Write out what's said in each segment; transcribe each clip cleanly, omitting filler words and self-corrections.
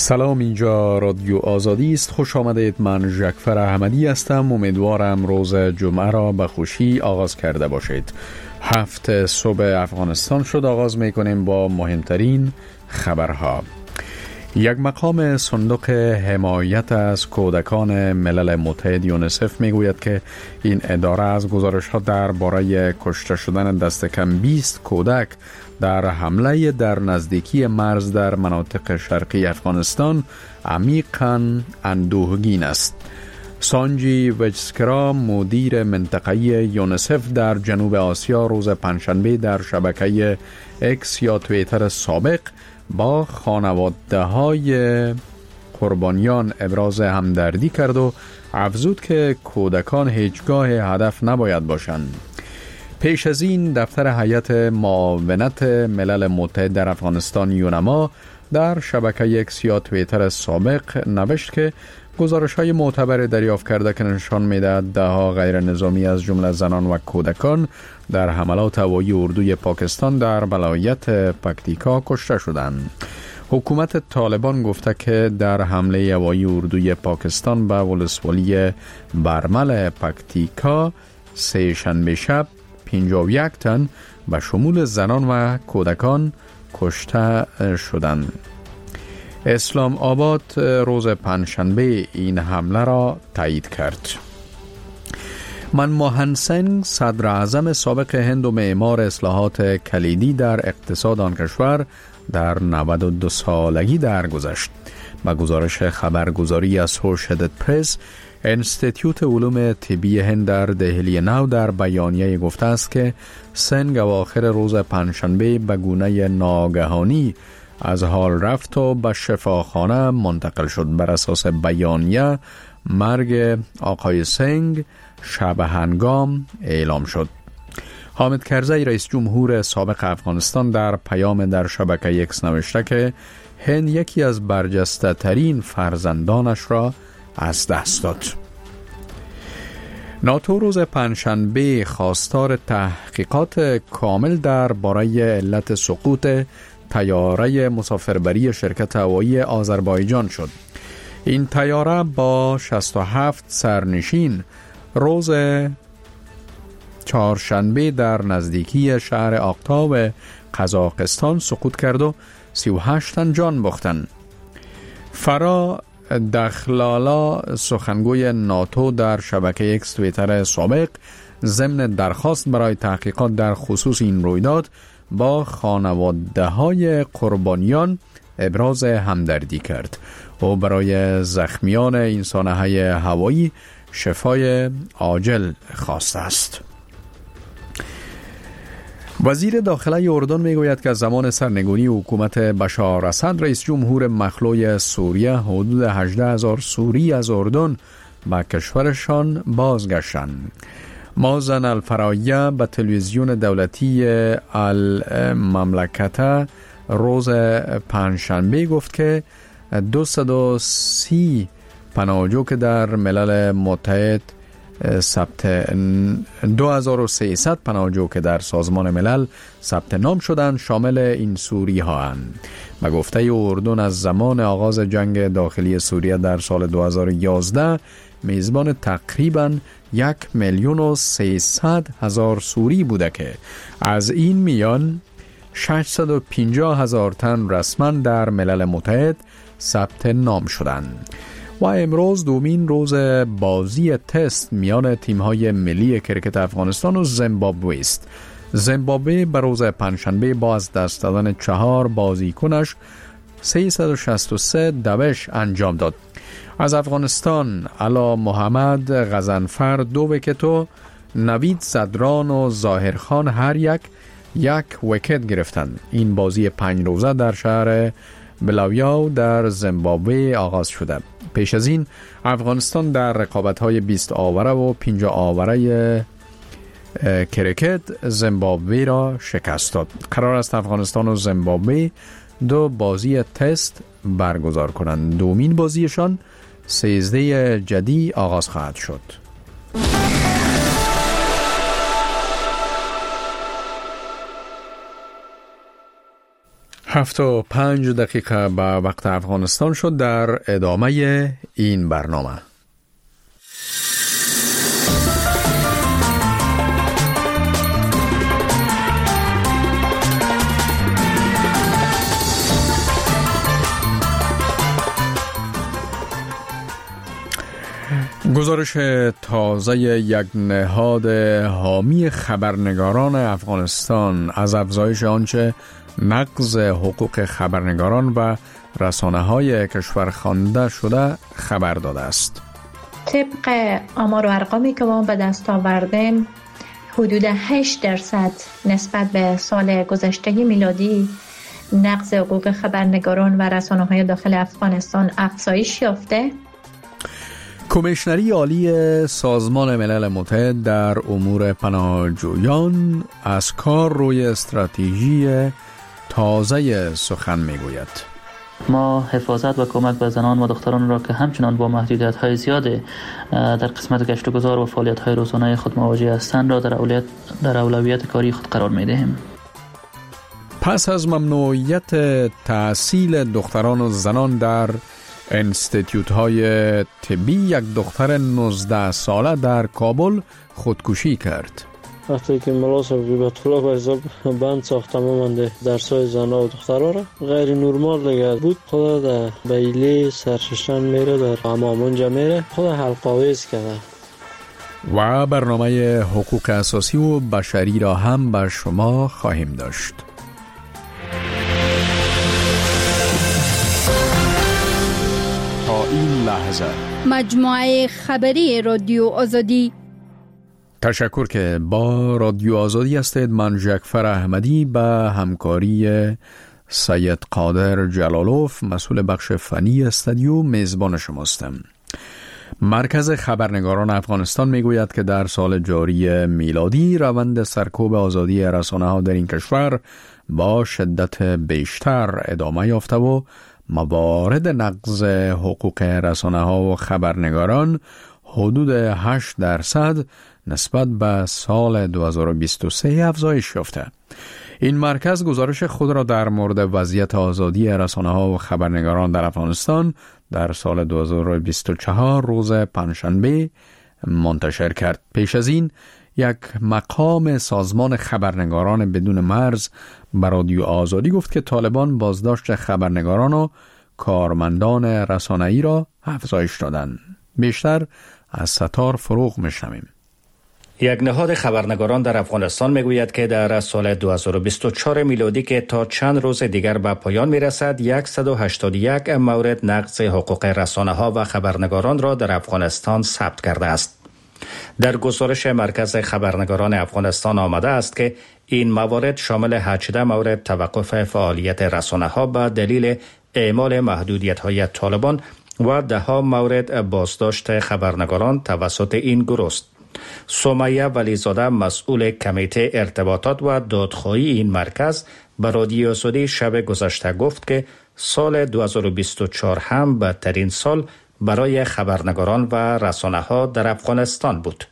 سلام، اینجا رادیو آزادی است. خوش آمدید. من ژکفر احمدی هستم. امیدوارم روز جمعه را به خوشی آغاز کرده باشید. 7 صبح افغانستان شد. آغاز میکنیم با مهمترین خبرها. یک مقام صندوق حمایت از کودکان ملل متحد یونیسف میگوید که این اداره از گزارش‌ها درباره کشته شدن دست کم 20 کودک در حمله در نزدیکی مرز در مناطق شرقی افغانستان عمیقاً اندوهگین است. سانجی وجسکرا، مدیر منطقه‌ای یونیسف در جنوب آسیا، روز پنجشنبه در شبکه اکس یا توییتر سابق با خانواده‌های قربانیان ابراز همدردی کرد و افزود که کودکان هیچگاه هدف نباید باشند. پیش از این دفتر هیئت معاونت ملل متحد در افغانستان یونما در شبکه اکس یا توییتر سابق نوشت که گزارش‌های معتبر دریافت کرده که نشان می‌دهد ده‌ها غیر نظامی از جمله زنان و کودکان در حملات هوایی اردوی پاکستان در ولایت پکتیکا کشته شدند. حکومت طالبان گفته که در حمله هوایی اردوی پاکستان به ولسوالی برمل پکتیکا سه شنبه شب 51 تن به شمول زنان و کودکان کشته شدند. اسلام آباد روز پنجشنبه این حمله را تایید کرد. منموهن سینگ، صدر اعظم سابق هند و معمار اصلاحات کلیدی در اقتصاد آن کشور، در 92 سالگی درگذشت. با گزارش خبرگزاری اسوشییتد پرس، انستیتیوت علوم طبی هند در دهلی نو در بیانیه گفته است که سینگ اواخر روز پنجشنبه به گونه ناگهانی از حال رفت و به شفاخانه منتقل شد. بر اساس بیانیه مرگ آقای سینگ شب هنگام اعلام شد. حامد کرزی، رئیس جمهور سابق افغانستان، در پیام در شبکه اکس نوشته که هند یکی از برجسته ترین فرزندانش را از دست داد. ناتو روز پنجشنبه خواستار تحقیقات کامل درباره علت سقوط طیاره مسافربری شرکت هوایی آذربایجان شد. این طیاره با 67 سرنشین روز چهارشنبه در نزدیکی شهر آقتاب قزاقستان سقوط کرد و 38 تن جان باختند. فرا دخلالا، سخنگوی ناتو، در شبکه اکس توییتر سابق ضمن درخواست برای تحقیقات در خصوص این رویداد با خانواده‌های قربانیان ابراز همدردی کرد و برای زخمیان این سانحه هوایی شفای عاجل خواسته است. وزیر داخله اردن میگوید که از زمان سرنگونی حکومت بشار اسد، رئیس جمهور مخلوع سوریه، حدود 18,000 سوری از اردن به کشورشان بازگشتند. مازن الفرایه به تلویزیون دولتی المملکت روز پنجشنبه گفت که 230 پناهجو که در ملل متحد 2300 پناهجو که در سازمان ملل ثبت نام شدند شامل این سوری ها اند. به گفته اردن از زمان آغاز جنگ داخلی سوریه در سال 2011 میزبان تقریباً 1,300,000 سوری بوده که از این میان 650,000 تن رسما در ملل متحد ثبت نام شدند. و امروز دومین روز بازی تست میان تیم‌های ملی کرکت افغانستان و زیمبابوه است. زیمبابوه به روز پنجشنبه با از دست دادن 4 بازیکنش 363 دوش انجام داد. از افغانستان علا محمد غضنفر 2 ویکت و نوید صدران و ظاهرخان هر یک ویکت گرفتند. این بازی 5 روزه در شهر بلاویاو در زیمبابوه آغاز شده. پیش از این افغانستان در رقابت‌های 20 آوره و 50 آوره کرکت زیمبابوه را شکست داد. قرار است افغانستان و زیمبابوه 2 بازی تست برگزار کنند. دومین بازیشان 13 جدی آغاز خواهد شد. 7:05 به وقت افغانستان شد. در ادامه این برنامه گزارش تازه یک نهاد حامی خبرنگاران افغانستان از افزایش آنچه نقض حقوق خبرنگاران و رسانه‌های کشور خوانده شده خبر داده است. طبق آمار و ارقامی که ما به دست آوردیم، حدود 8% نسبت به سال گذشته میلادی نقض حقوق خبرنگاران و رسانه‌های داخل افغانستان افزایش یافته. کمیشنری عالی سازمان ملل متحد در امور پناهجویان از کار روی استراتژی تازه سخن میگوید. ما حفاظت و کمک به زنان و دختران را که همچنان با محدودیت‌های زیاد در قسمت گشت و گذار و فعالیت‌های روزانه خود مواجه هستند را در اولویت کاری خود قرار می‌دهیم. پس از ممنوعیت تحصیل دختران و زنان در انستیتیوت‌های طبی، یک دختر 19 ساله در کابل خودکشی کرد. وقتی که ملا صاحب بیت الله به حساب بند ساخته مانده درسای زنها و دخترها را غیر نورمال دیگه بود. خدا در بیلی سرششن میره، در حمامونجا میره، خدا حلقاویز کرده. و برنامه حقوق اساسی و بشری را هم به شما خواهیم داشت. تا این لحظه مجموعه خبری رادیو آزادی. تشکر که با رادیو آزادی هستید. من جعفر احمدی به همکاری سید قادر جلالوف مسئول بخش فنی استودیو میزبان شماستم. مرکز خبرنگاران افغانستان میگوید که در سال جاری میلادی روند سرکوب آزادی رسانه‌ها در این کشور با شدت بیشتر ادامه یافته و موارد نقض حقوق رسانه‌ها و خبرنگاران حدود 8% نسبت به سال 2023 افزایش یافته. این مرکز گزارش خود را در مورد وضعیت آزادی رسانه‌ها و خبرنگاران در افغانستان در سال 2024 روز پنجشنبه منتشر کرد. پیش از این یک مقام سازمان خبرنگاران بدون مرز به رادیو آزادی گفت که طالبان بازداشت خبرنگاران و کارمندان رسانه‌ای را افزایش دادند. بیشتر از ستار فروغ میشنویم. یک نهاد خبرنگاران در افغانستان میگوید که در سال 2024 میلادی که تا چند روز دیگر به پایان میرسد 181 مورد نقض حقوق رسانه‌ها و خبرنگاران را در افغانستان ثبت کرده است. در گزارش مرکز خبرنگاران افغانستان آمده است که این موارد شامل 18 مورد توقف فعالیت رسانه‌ها به دلیل اعمال محدودیت‌های طالبان و 10 مورد بازداشت خبرنگاران توسط این گروه است. سمیه ولیزاده مسئول کمیته ارتباطات و دادخواهی این مرکز به رادیو آزادی شب گذشته گفت که سال 2024 هم بدترین سال برای خبرنگاران و رسانه‌ها در افغانستان بود.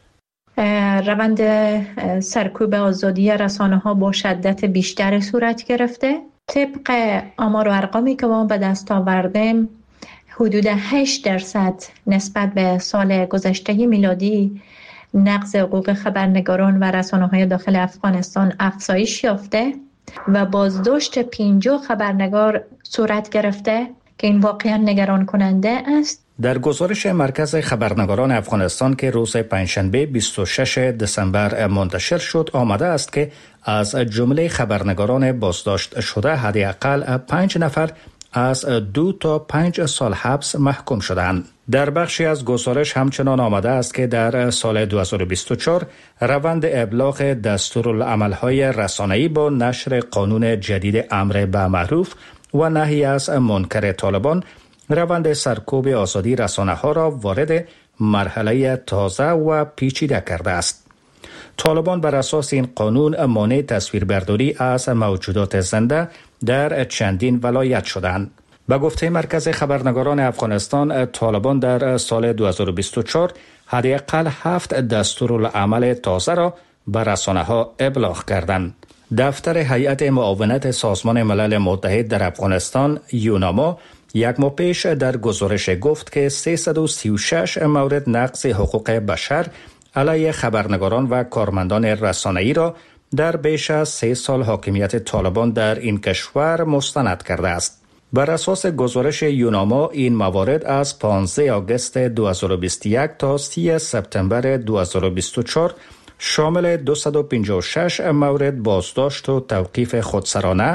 روند سرکوب آزادی رسانه‌ها با شدت بیشتر صورت گرفته. طبق آمار و ارقامی که ما به دست آوردیم، حدود 8% نسبت به سال گذشته میلادی نقض حقوق خبرنگاران و رسانه‌های داخل افغانستان افزایش یافته و بازداشت 50 خبرنگار صورت گرفته که این واقعا نگران کننده است. در گزارش مرکز خبرنگاران افغانستان که روز پنجشنبه 26 دسامبر منتشر شد آمده است که از جمله خبرنگاران بازداشت شده حداقل 5 نفر از 2 تا 5 سال حبس محکوم شدند. در بخشی از گزارش همچنان آمده است که در سال 2024 روند ابلاغ دستورالعمل‌های رسانه‌ای با نشر قانون جدید امر به معروف و نهی از منکر طالبان روند سرکوب آزادی رسانه‌ها را وارد مرحله تازه و پیچیده کرده است. طالبان بر اساس این قانون مانع تصویربرداری از موجودات زنده در چندین ولایت شدند. به گفته مرکز خبرنگاران افغانستان، طالبان در سال 2024 حداقل 7 دستورالعمل تازه را به رسانه‌ها ابلاغ کردند. دفتر هیئت معاونت سازمان ملل متحد در افغانستان یوناما یک ماه پیش در گزارش گفت که 336 مورد نقض حقوق بشر علیه خبرنگاران و کارمندان رسانه‌ای را در بیش از 3 سال حاکمیت طالبان در این کشور مستند کرده است. بر اساس گزارش یوناما این موارد از 15 آگوست 2021 تا 30 سپتامبر 2024 شامل 256 مورد بازداشت و توقیف خودسرانه،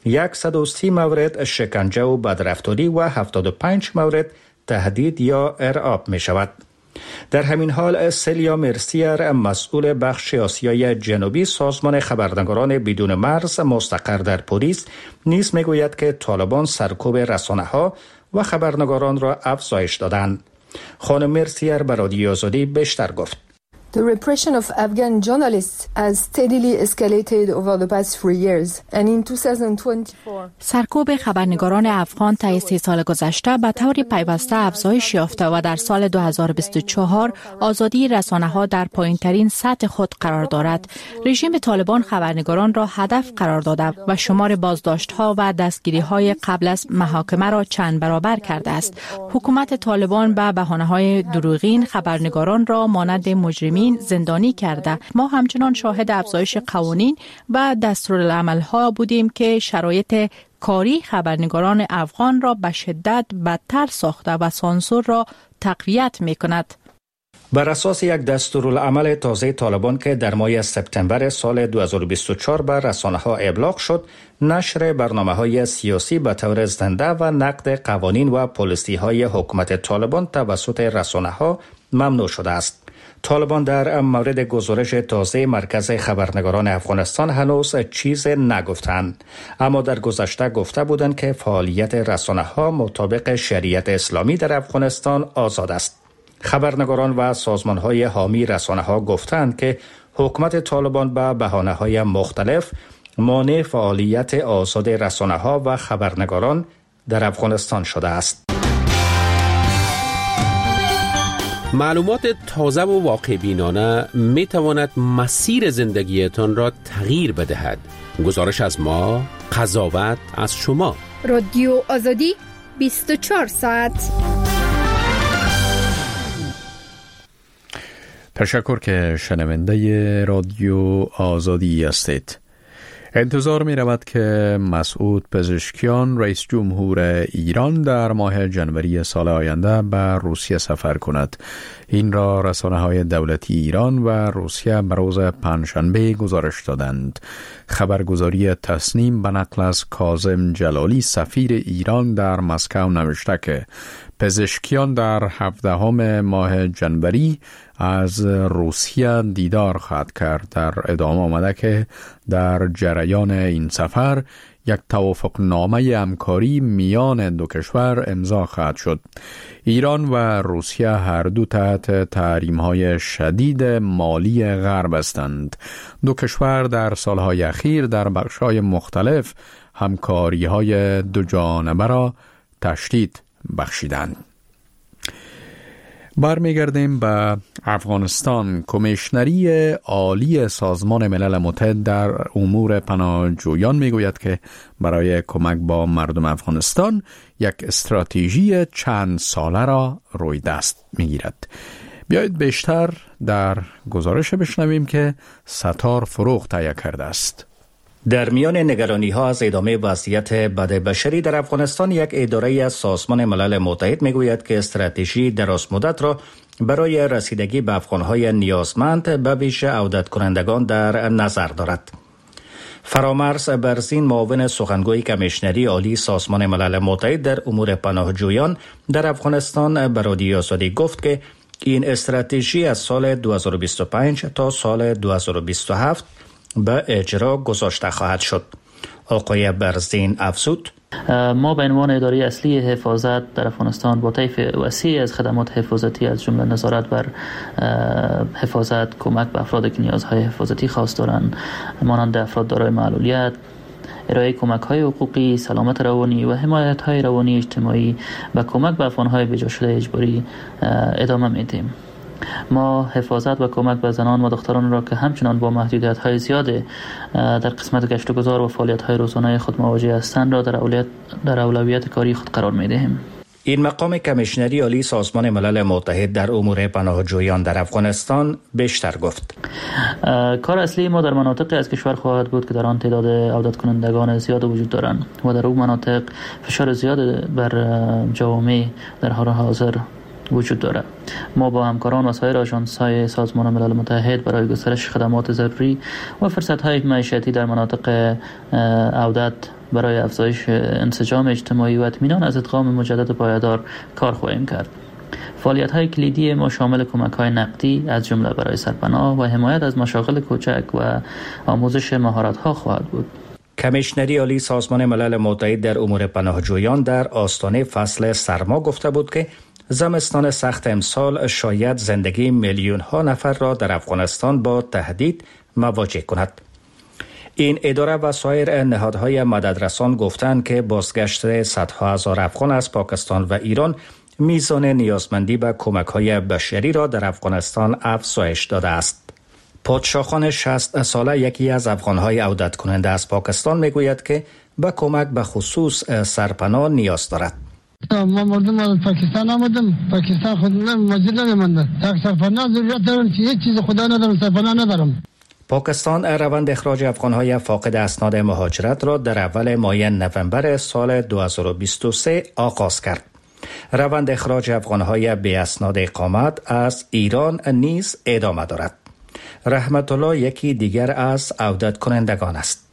130 مورد شکنجه و بدرفتاری و 75 مورد تهدید یا ارعاب می شود. در همین حال سلیا مرسیر مسئول بخش آسیای جنوبی سازمان خبرنگاران بدون مرز مستقر در پاریس نیز می گوید که طالبان سرکوب رسانه‌ها و خبرنگاران را افزایش دادند. خانم مرسیر به رادیو آزادی بیشتر گفت. The repression of Afghan journalists has steadily escalated over the past 3 years and in 2024 سرکوب خبرنگاران افغان طی 3 سال گذشته به طور پیوسته افزایش یافته و در سال 2024 آزادی رسانه‌ها در پایین‌ترین سطح خود قرار دارد. رژیم طالبان خبرنگاران را هدف قرار داده و شمار بازداشت‌ها و دستگیری‌های قبل از محاکمه را چند برابر کرده است. حکومت طالبان به بهانه‌های دروغین خبرنگاران را مانند مجرمین زندانی کرده. ما همچنان شاهد افزایش قوانین و دستورالعمل‌ها بودیم که شرایط کاری خبرنگاران افغان را به شدت بدتر ساخته و سانسور را تقویت می‌کند. بر اساس یک دستورالعمل تازه طالبان که در ماه سپتامبر سال 2024 بر رسانه‌ها ابلاغ شد، نشر برنامه‌های سیاسی به طور زنده و نقد قوانین و پالیسی‌های حکومت طالبان توسط رسانه‌ها ممنوع شده است. طالبان در مورد گزارش تازه مرکز خبرنگاران افغانستان هنوز چیز نگفتند، اما در گذشته گفته بودند که فعالیت رسانه‌ها مطابق شریعت اسلامی در افغانستان آزاد است. خبرنگاران و سازمان‌های حامی رسانه‌ها گفتند که حکومت طالبان به بهانه‌های مختلف مانع فعالیت آزاد رسانه‌ها و خبرنگاران در افغانستان شده است. معلومات تازه و واقع بینانه می تواند مسیر زندگیتان را تغییر بدهد. گزارش از ما، قضاوت از شما. رادیو آزادی 24 ساعت. تشکر که شنونده رادیو آزادی هستید. انتظار می رود که مسعود پزشکیان رئیس جمهور ایران در ماه جنوری سال آینده به روسیه سفر کند. این را رسانه‌های دولتی ایران و روسیه به روز پنجشنبه گزارش دادند. خبرگزاری تصنیم به نقل از کاظم جلالی سفیر ایران در مسکو نوشته که پزشکیان در 17 ماه جنوری از روسیه دیدار خواهد کرد. در ادامه آمده که در جریان این سفر یک توافقنامه همکاری میان دو کشور امضا خواهد شد. ایران و روسیه هر دو تحت تحریم‌های شدید مالی غرب هستند. دو کشور در سالهای اخیر در بخش‌های مختلف همکاری‌های دو جانبه را تشدید بخشیدند. برمیگردیم به افغانستان. کمیشنری عالی سازمان ملل متحد در امور پناهجویان میگوید که برای کمک با مردم افغانستان یک استراتژی چند ساله را روی دست میگیرد. بیایید بیشتر در گزارش بشنویم که ستار فروغ تهیه کرده است. در میان نگرانی‌ها از ادامه وضعیت بد بشری در افغانستان، یک اداره از سازمان ملل متحد میگوید که استراتژی درازمدت را برای رسیدگی به افغان‌های نیازمند به ویژه عودت کنندگان در نظر دارد. فرامرز برزین، معاون سخنگوی کمیشنری عالی سازمان ملل متحد در امور پناهجویان در افغانستان به رادیو آزادی گفت که این استراتژی از سال 2025 تا سال 2027 به اجرا گذاشته خواهد شد. آقای برزین افزود: ما به عنوان اداره اصلی حفاظت در افغانستان با طیف وسیع از خدمات حفاظتی از جمله نظارت بر حفاظت، کمک به افرادی که نیازهای حفاظتی خاص دارند مانند افراد دارای معلولیت، ارائه کمک‌های حقوقی، سلامت روانی و حمایت‌های روانی اجتماعی و کمک به افغان‌های بجا شده اجباری ادامه میدیم. ما حفاظت و کمک به زنان و دختران را که همچنان با محدودیت‌های زیاد در قسمت گشت و گذار و فعالیت‌های روزانه خود مواجه هستند را در اولویت کاری خود قرار می‌دهیم. این مقام کمیشنری عالی سازمان ملل متحد در امور پناهجویان در افغانستان بیشتر گفت. کار اصلی ما در مناطقی از کشور خواهد بود که در آن تعداد عودت کنندگان زیاد وجود دارند و در اون مناطق فشار زیاد بر جوامع در حال حاضر وجود دارد. ما با همکاران و سایر آژانس‌های سازمان ملل متحد برای گسترش خدمات ضروری و فرصت‌های معیشتی در مناطق عودت برای افزایش انسجام اجتماعی و اطمینان از ادغام مجدد پایدار کار خواهیم کرد. فعالیت‌های کلیدی ما شامل کمک‌های نقدی از جمله برای سرپناه و حمایت از مشاغل کوچک و آموزش مهارت‌ها خواهد بود. کمیشنری عالی سازمان ملل متحد در امور پناهجویان در آستانه فصل سرما گفته بود که زمستان سخت امسال شاید زندگی میلیون‌ها نفر را در افغانستان با تهدید مواجه کند. این اداره و سایر نهادهای مددرسان گفتند که بازگشت صدها هزار افغان از پاکستان و ایران میزان نیازمندی به کمک‌های بشری را در افغانستان افزایش داده است. پادشاهخان 60 ساله یکی از افغان‌های عودت کننده از پاکستان میگوید که به کمک به خصوص سرپناه نیاز دارد. ما مردم از پاکستان آمدم. پاکستان خود مزید نمی‌مانده. سرپناه ضرورت دارم که هیچ چیز خدا ندارم، سرپناه ندارم. پاکستان روند اخراج افغان‌های فاقد اسناد مهاجرت را در اول ماه نوامبر سال 2023 آغاز کرد. روند اخراج افغان‌های بی اسناد اقامت از ایران نیز ادامه دارد. رحمت الله یکی دیگر از عودت کنندگان است.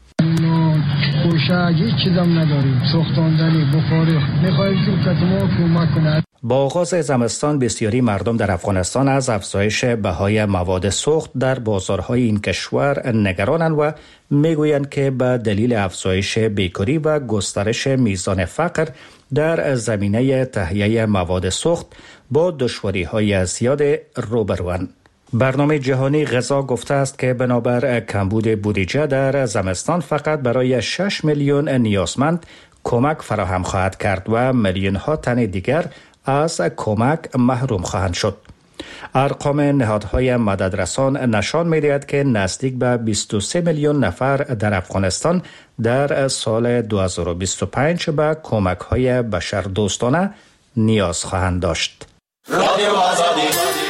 پوشاک هیچ چیزم نداریم، سوختاندنی بخاری می‌خوایم که ما کمک کند. با آغاز زمستان بسیاری مردم در افغانستان از افزایش بهای مواد سوخت در بازارهای این کشور نگرانند و میگویند که به دلیل افزایش بیکاری و گسترش میزان فقر در زمینه تهیه مواد سوخت با دشواری‌های زیاد روبروند. برنامه جهانی غذا گفته است که بنابر کمبود بودجه در زمستان فقط برای 6 میلیون نیازمند کمک فراهم خواهد کرد و میلیون ها تن دیگر از کمک محروم خواهند شد. ارقام نهادهای مددرسان نشان می‌دهد که نزدیک به 23 میلیون نفر در افغانستان در سال 2025 به کمک‌های بشردوستانه نیاز خواهند داشت. رادیو آزادی.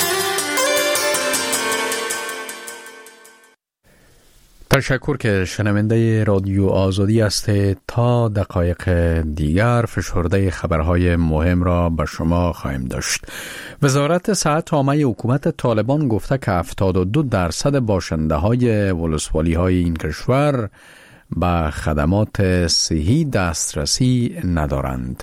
تشکر که شنونده رادیو آزادی هستید. تا دقایق دیگر فشرده خبرهای مهم را به شما خواهیم داشت. وزارت صحت عامه حکومت طالبان گفته که 72% باشنده های ولسوالی های این کشور به خدمات صحی دسترسی ندارند.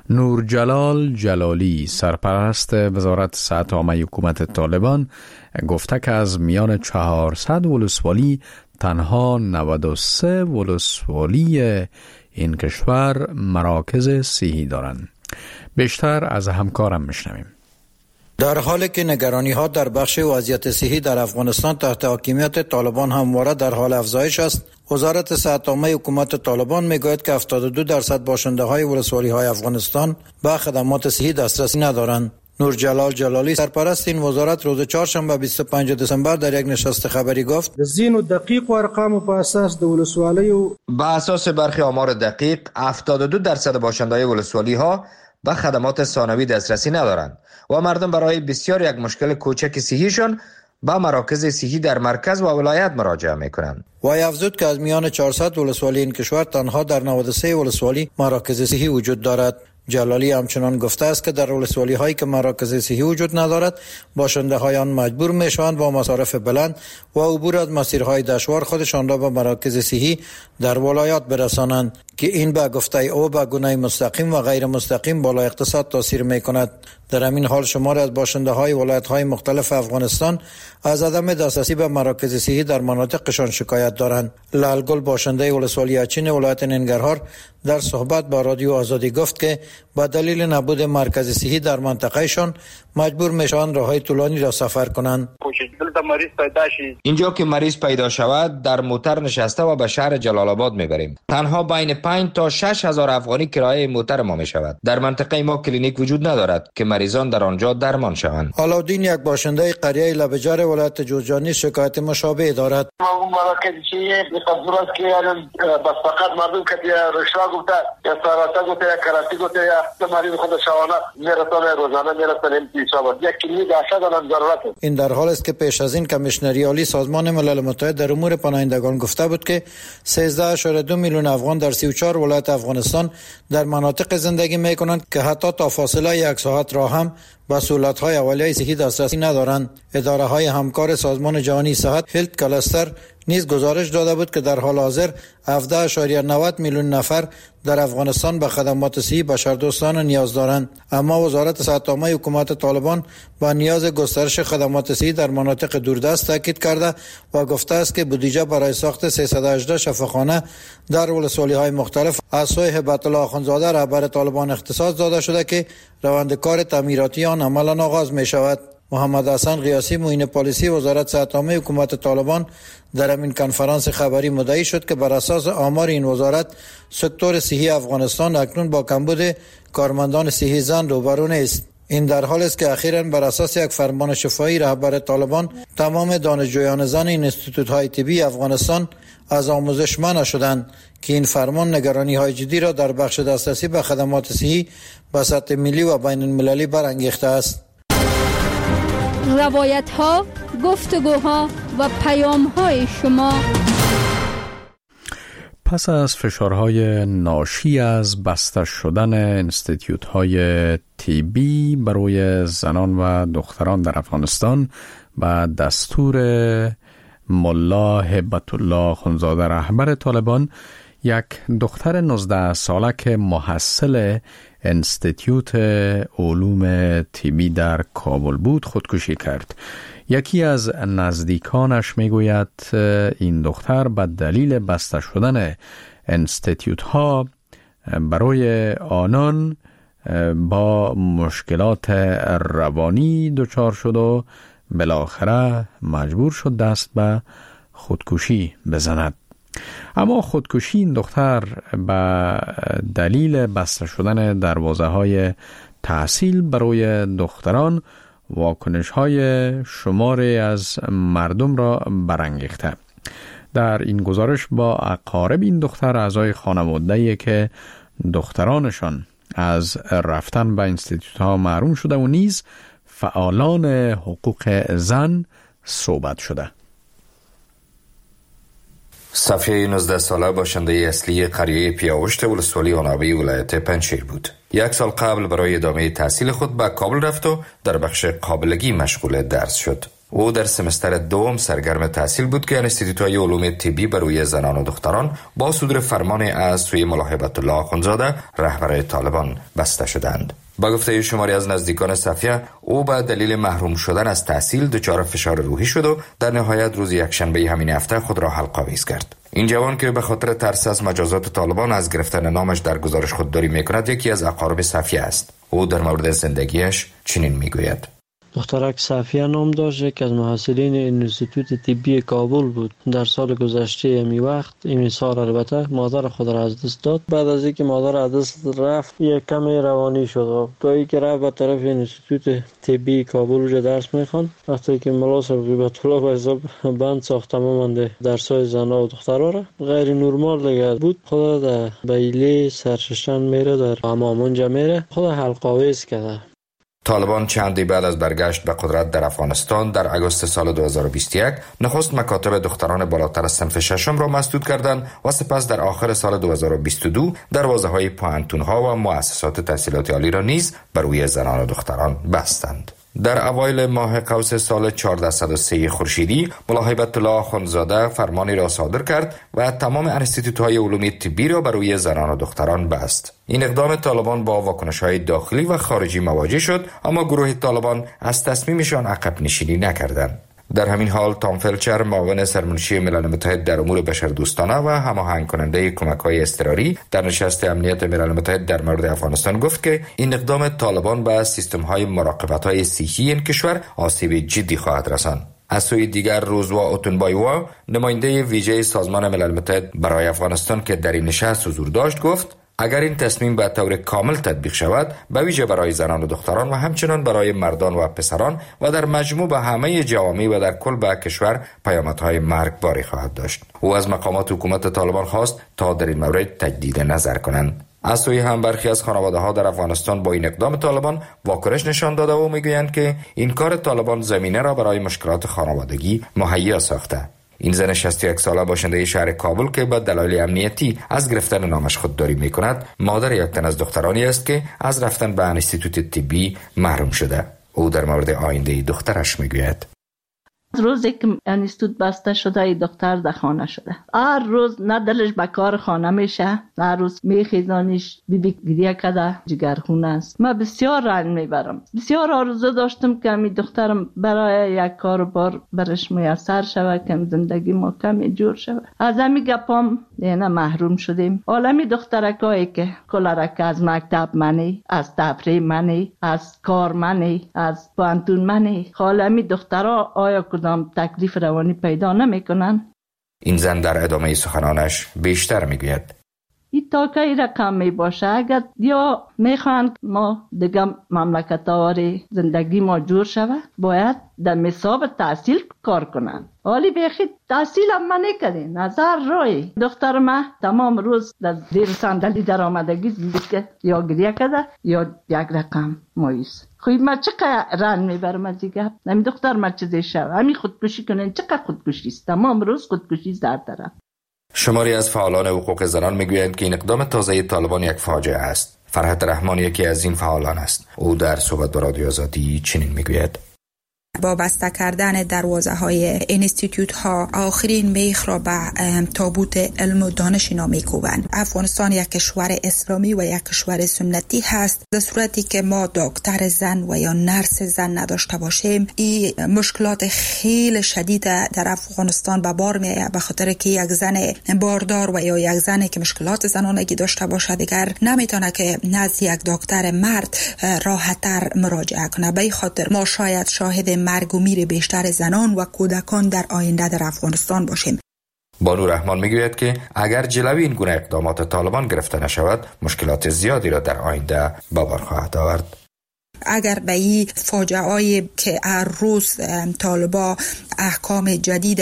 نورجلال جلالی سرپرست وزارت صحت عامه حکومت طالبان گفته که از میان 400 ولسوالی تنها 93 ولسوالی این کشور مراکز صحی دارند. بیشتر از همکارم میشنویم. در حالی که نگرانی‌ها در بخش وضعیت صحی در افغانستان تحت حاکمیت طالبان همواره در حال افزایش است، وزارت صحت عامه حکومت طالبان میگوید که 72% باشنده‌های ولسوالی‌های افغانستان به خدمات صحی دسترسی ندارند. نورجلال جلالی سرپرست این وزارت روز چهارشنبه 25 دسامبر در یک نشست خبری گفت: زین و دقیق و ارقام په اساس د ولسوالیو به اساس برخی آمار دقیق 72% باشنده‌های ولسوالی‌ها به خدمات ثانوی دسترسی ندارند و مردم برای بسیار یک مشکل کوچک صحیشان به مراکز صحی در مرکز و ولایت مراجعه می‌کنند. وی افزود که از میان 400 ولسوالی این کشور تنها در 93 ولسوالی مراکز صحی وجود دارد. جلالی همچنان گفته است که در ولسوالی هایی که مراکز صحی وجود ندارد، باشنده هایان مجبور میشوند با مصارف بلند و عبور از مسیرهای دشوار خودشان را به مراکز صحی در ولایات برسانند که این به گفته او به گونه مستقیم و غیر مستقیم بالا اقتصاد تاثیر میکند. در همین حال شماری از باشنده های ولایت های مختلف افغانستان از عدم دسترسی به مراکز صحی در مناطقشان شکایت دارند. لالگل باشنده ولسوالی اچین ولایت ننگرهار در صحبت با رادیو آزادی گفت که با دلیل نبود مرکز صحی در منطقهشان مجبور میشوند راههای طولانی را سفر کنند. اینجا که مریض پیدا شود در موتر نشسته و به شهر جلال آباد میبریم. تنها بین 5 تا 6 هزار افغانی کرایه موتر ما میشود. در منطقه ما کلینیک وجود ندارد که مریض مریضان در آنجا درمان شوند. علاءالدین یک باشنده قریه لبجر ولایت جوزجانی شکایت مشابه دارد. مراکز صحی بخصوص که بس فقط مردم که رشته گفته یا سراسر گفته یا کراتی گفته یا مریض خود شوانه میرسانه روزانه میرسانه انتشابات یک کلینیک اشد الان ضرورت. این در حال است که پیش از این کمیشنری عالی سازمان ملل متحد در امور پناهندگان گفته بود که 13.2 میلیون افغان در 34 ولایت افغانستان در مناطق زندگی میکنند که حتی تا فاصله 1 ساعت راه هم به سهولت‌های اولیه صحی دسترسی ندارند. اداره‌های همکار سازمان جهانی صحت هلت کلاستر نیز گزارش داده بود که در حال حاضر 17.90 میلیون نفر در افغانستان به خدمات صحی بشردوستانه نیاز دارند. اما وزارت صحت عامه حکومت طالبان با نیاز گسترش خدمات صحی در مناطق دوردست تاکید کرده و گفته است که بودجه برای ساخت 318 شفاخانه در ولسوالی‌های مختلف از سوی هبت الله اخندزاده رهبر طالبان اختصاص داده شده که روند کار تعمیراتی آن عملاً آغاز می شود. محمد حسن قیاسی معین پالیسی وزارت صحت عامه حکومت طالبان در این کنفرانس خبری مدعی شد که بر اساس آمار این وزارت سکتور صحی افغانستان اکنون با کمبود کارمندان صحی زن روبرو نیست. این در حال است که اخیراً بر اساس یک فرمان شفاهی رهبر طالبان تمام دانشجویان زن این انستیتوت‌های طبی افغانستان از آموزش منع شدند که این فرمان نگرانی‌های جدی را در بخش دسترسی به خدمات صحی به سطح ملی و بین المللی برانگیخته است. روایت ها، گفتگوها و پیام های شما. پس از فشارهای ناشی از بسته شدن انستیتیوت های طبی برای زنان و دختران در افغانستان و دستور ملا هبت الله اخندزاده رهبر طالبان، یک دختر 19 ساله که محصل انستیتیوت علوم طبی در کابل بود خودکشی کرد. یکی از نزدیکانش میگوید این دختر به دلیل بسته شدن انستیتیوت ها برای آنان با مشکلات روانی دچار شد و بالاخره مجبور شد دست به خودکشی بزند. اما خودکشی این دختر به دلیل بسته شدن دروازه های تحصیل برای دختران واکنش های شماری از مردم را برانگیخته. در این گزارش با اقارب این دختر، اعضای خانواده‌ای که دخترانشان از رفتن به انستیتوت ها محروم شده و نیز فعالان حقوق زن صحبت شده. صفیه 19 ساله باشنده اصلی قریه پیاوشت ولسوالی عنابی ولایت پنجشیر بود. 1 سال قبل برای ادامه تحصیل خود به کابل رفت و در بخش قابلگی مشغول درس شد. او در سمستر دوم سرگرم تحصیل بود که انستیتوت‌های علوم طبی برای زنان و دختران با صدور فرمان از سوی ملا هبت الله اخندزاده رهبر طالبان بسته شدند. با گفته شماری از نزدیکان صفیه، او به دلیل محروم شدن از تحصیل دچار فشار روحی شد و در نهایت روز یکشنبه همین هفته خود را حلق‌آویز کرد. این جوان که به خاطر ترس از مجازات طالبان از گرفتن نامش در گزارش خودداری می‌کند، یکی از اقارب صفیه است. او در مورد زندگیش چنین می‌گوید: دخترک صفیه نام داشت، یک از محصلین انستیتوت طبی کابل بود. در سال گذشته امی وقت، این سال البته، مادر خود را از دست داد. بعد از اینکه مادر از دست رفت، یک کم روانی شد. تا اینکه رفت به طرف انستیتوت طبی کابل درس میخوان، وقتی که ملا هبت الله به حساب بند ساخته مانده درسای زنا و دخترها را، غیر نرمال دیگه بود. خود در بیلی سرششتن میره، در حمام اونجا میره، خود حلق‌آویز کرده. طالبان چندی بعد از برگشت به قدرت در افغانستان در اگست سال 2021 نخست مکاتب دختران بالاتر از صنف ششم را مسدود کردند و سپس در آخر سال 2022 دروازه‌های پوهنتون‌ها و مؤسسات تحصیلاتی عالی را نیز بر روی زنان و دختران بستند. در اوایل ماه قوس سال 1403 خورشیدی، ملا هبت الله اخندزاده فرمانی را صادر کرد و تمام انستیتوت‌های علوم طبی را بر روی زنان و دختران بست. این اقدام طالبان با واکنش‌های داخلی و خارجی مواجه شد، اما گروه طالبان از تصمیمشان عقب نشینی نکردند. در همین حال تام فلچر، معاون سرمنشی ملل متحد در امور بشردوستانه و هماهنگ کننده کمک‌های اضطراری در نشست امنیت ملل متحد در مورد افغانستان گفت که این اقدام طالبان به سیستم‌های مراقبت‌های صحی این کشور آسیب جدی خواهد رساند. از سوی دیگر روزوا اوتونبایوا، نماینده ویژه سازمان ملل متحد برای افغانستان که در این نشست حضور داشت، گفت اگر این تصمیم به طور کامل تطبیق شود، به ویژه برای زنان و دختران و همچنین برای مردان و پسران و در مجموع به همه جوامع و در کل به کشور پیامدهای مرگباری خواهد داشت. او از مقامات حکومت طالبان خواست تا در این مورد تجدید نظر کنند. از سوی هم برخی از خانواده‌ها در افغانستان با این اقدام طالبان واکنش نشان داده و میگویند که این کار طالبان زمینه را برای مشکلات خانوادگی مهیا ساخته. این زن 61 ساله باشنده شهر کابل که به دلایل امنیتی از گرفتن نامش خودداری میکند، مادر یک تن از دخترانی است که از رفتن به انستیتوت طبی محروم شده. او در مورد آینده دخترش میگوید: روزی که انستیتوت بسته شده، ای دختر در خانه شده. هر روز نه دلش به کار خانه میشه، هر روز میخیزانیش بیبی گریه کده جگرخونه است. من بسیار رنج میبرم. بسیار آرزو داشتم که می دخترم برای یک کار بار برش میسر شود، که زندگی ما کمی جور شود. از همین گپام نه محروم شدیم. عالمی دخترکایی که کلارک از مکتب منی، از تفریح منی، از کار منی، از پانتون منی، عالمی دخترها آیا کدام تکلیف روانی پیدا نمی کنن؟ این زن در ادامه سخنانش بیشتر میگوید: این تاکه رقم می باشه، اگر یا میخواهند ما دیگه مملکت آوری زندگی ما جور شود، باید در مساب تحصیل کار کنن. حالی بیخی تحصیل هم من نکردی، نظر روی دختر ما تمام روز در زیر صندلی در آمدگی زندگی یا گریه کرده یا یک رقم مایوس. خوی ما چقدر رن میبرم از دیگه، نمی دختر ما چیزی شد همین خودکشی کنن. چقدر خودکشی است، تمام روز خودکشی زرد دارم. شماری از فعالان حقوق زنان میگویند که این اقدام تازه طالبان یک فاجعه است. فرحت رحمان یکی از این فعالان است. او در صحبت با رادیو آزادی چنین میگوید: با بسته کردن دروازه های انستیتوت ها آخرین میخ را به تابوت علم و دانش اینا میکوبند. افغانستان یک کشور اسلامی و یک کشور سنتی هست. در صورتی که ما دکتر زن و یا نرس زن نداشته باشیم، این مشکلات خیلی شدید در افغانستان به بار میآید، به خاطر که یک زن باردار و یا یک زنی که مشکلات زنانگی داشته باشه دیگر نمیتونه که نزد یک دکتر مرد راحت‌تر مراجعه کنه. به این خاطر ما شاید شاهد مرگ و میر بیشتر زنان و کودکان در آینده در افغانستان باشیم. بانو رحمان میگوید که اگر جلوی این گونه اقدامات طالبان گرفته نشود، مشکلات زیادی را در آینده به بار خواهد آورد. اگر به این فاجعه‌ای که هر روز طالبا احکام جدید،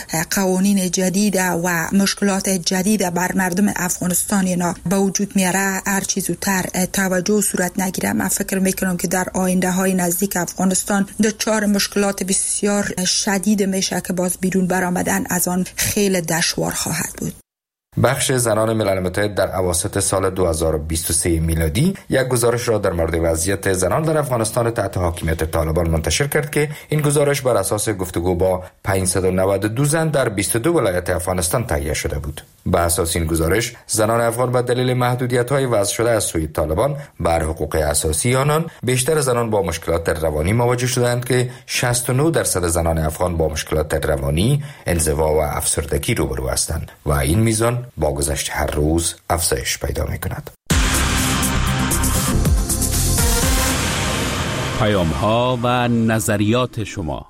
قوانین جدید و مشکلات جدید بر مردم افغانستان اینا به وجود میاره، هر چی زودتر توجه صورت نگیره، من فکر میکنم که در آینده های نزدیک افغانستان دچار مشکلات بسیار شدید میشه که باز بیرون برآمدن از آن خیلی دشوار خواهد بود. بخش زنان ملل متحد در اواسط سال 2023 میلادی یک گزارش را در مورد وضعیت زنان در افغانستان تحت حاکمیت طالبان منتشر کرد که این گزارش بر اساس گفتگو با 592 زن در 22 ولایت افغانستان تهیه شده بود. بر اساس این گزارش، زنان افغان به دلیل محدودیت‌های وضع شده از سوی طالبان بر حقوق اساسی آنان، بیشتر زنان با مشکلات روانی مواجه شدند که 69% زنان افغان با مشکلات روانی، انزوا و افسردگی روبرو هستند و این میزان با گذشت هر روز افزایش پیدا می‌کند. پیام‌ها و نظریات شما.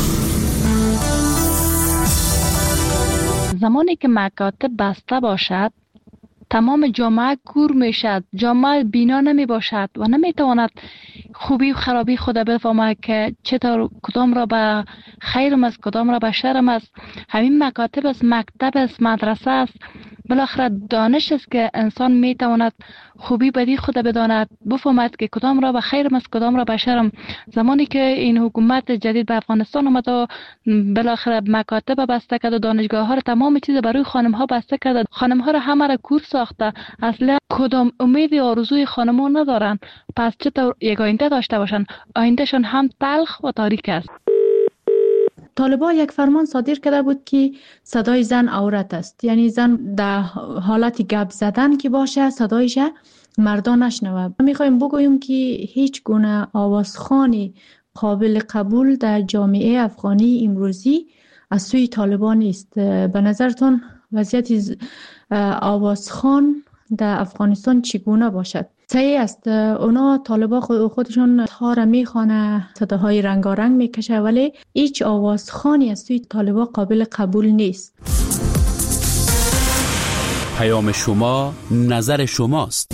زمانی که مکاتب بسته باشد، تمام جامعه کور میشد، جامعه بینا نمی باشد و نمی تواند خوبی و خرابی خود بفهمد که چطور کدام را به خیرم است، کدام را به شرم است. همین مکاتب است، مکتب است، مدرسه است، بالاخره دانش است که انسان می تواند خوبی بدی خود بداند، بفهمد که کدام را به خیرم است، کدام را به شرم. زمانی که این حکومت جدید به افغانستان آمد و بالاخره مکاتب بسته کرد و دانشگاه ها را تمام چیز برای خانم ها بسته کرد، خانم ها را همه را کور ساخته، اصلا کدام امید و آرزوی خانم ها ندارن. پس چطور یک آینده داشته باشن؟ آیندهشان هم تلخ و تاریک است. طالبان یک فرمان صادر کرده بود که صدای زن عورت است، یعنی زن در حالت گپ زدن که باشه صدایش مردان نشنوه. میخوایم بگوییم که هیچ گونه آوازخوانی قابل قبول در جامعه افغانی امروزی از سوی طالبان نیست. به نظرتون وضعیت آوازخوان در افغانستان چگونه باشد؟ صحیح است، اونا طالبا خودشون ها را میخوانه، صداهای رنگارنگ میکشه، ولی هیچ آوازخوانی از سوی طالبا قابل قبول نیست. پیام شما نظر شماست.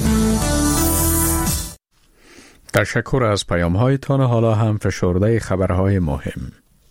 تشکر از پیام هایتان. حالا هم فشرده خبرهای مهم.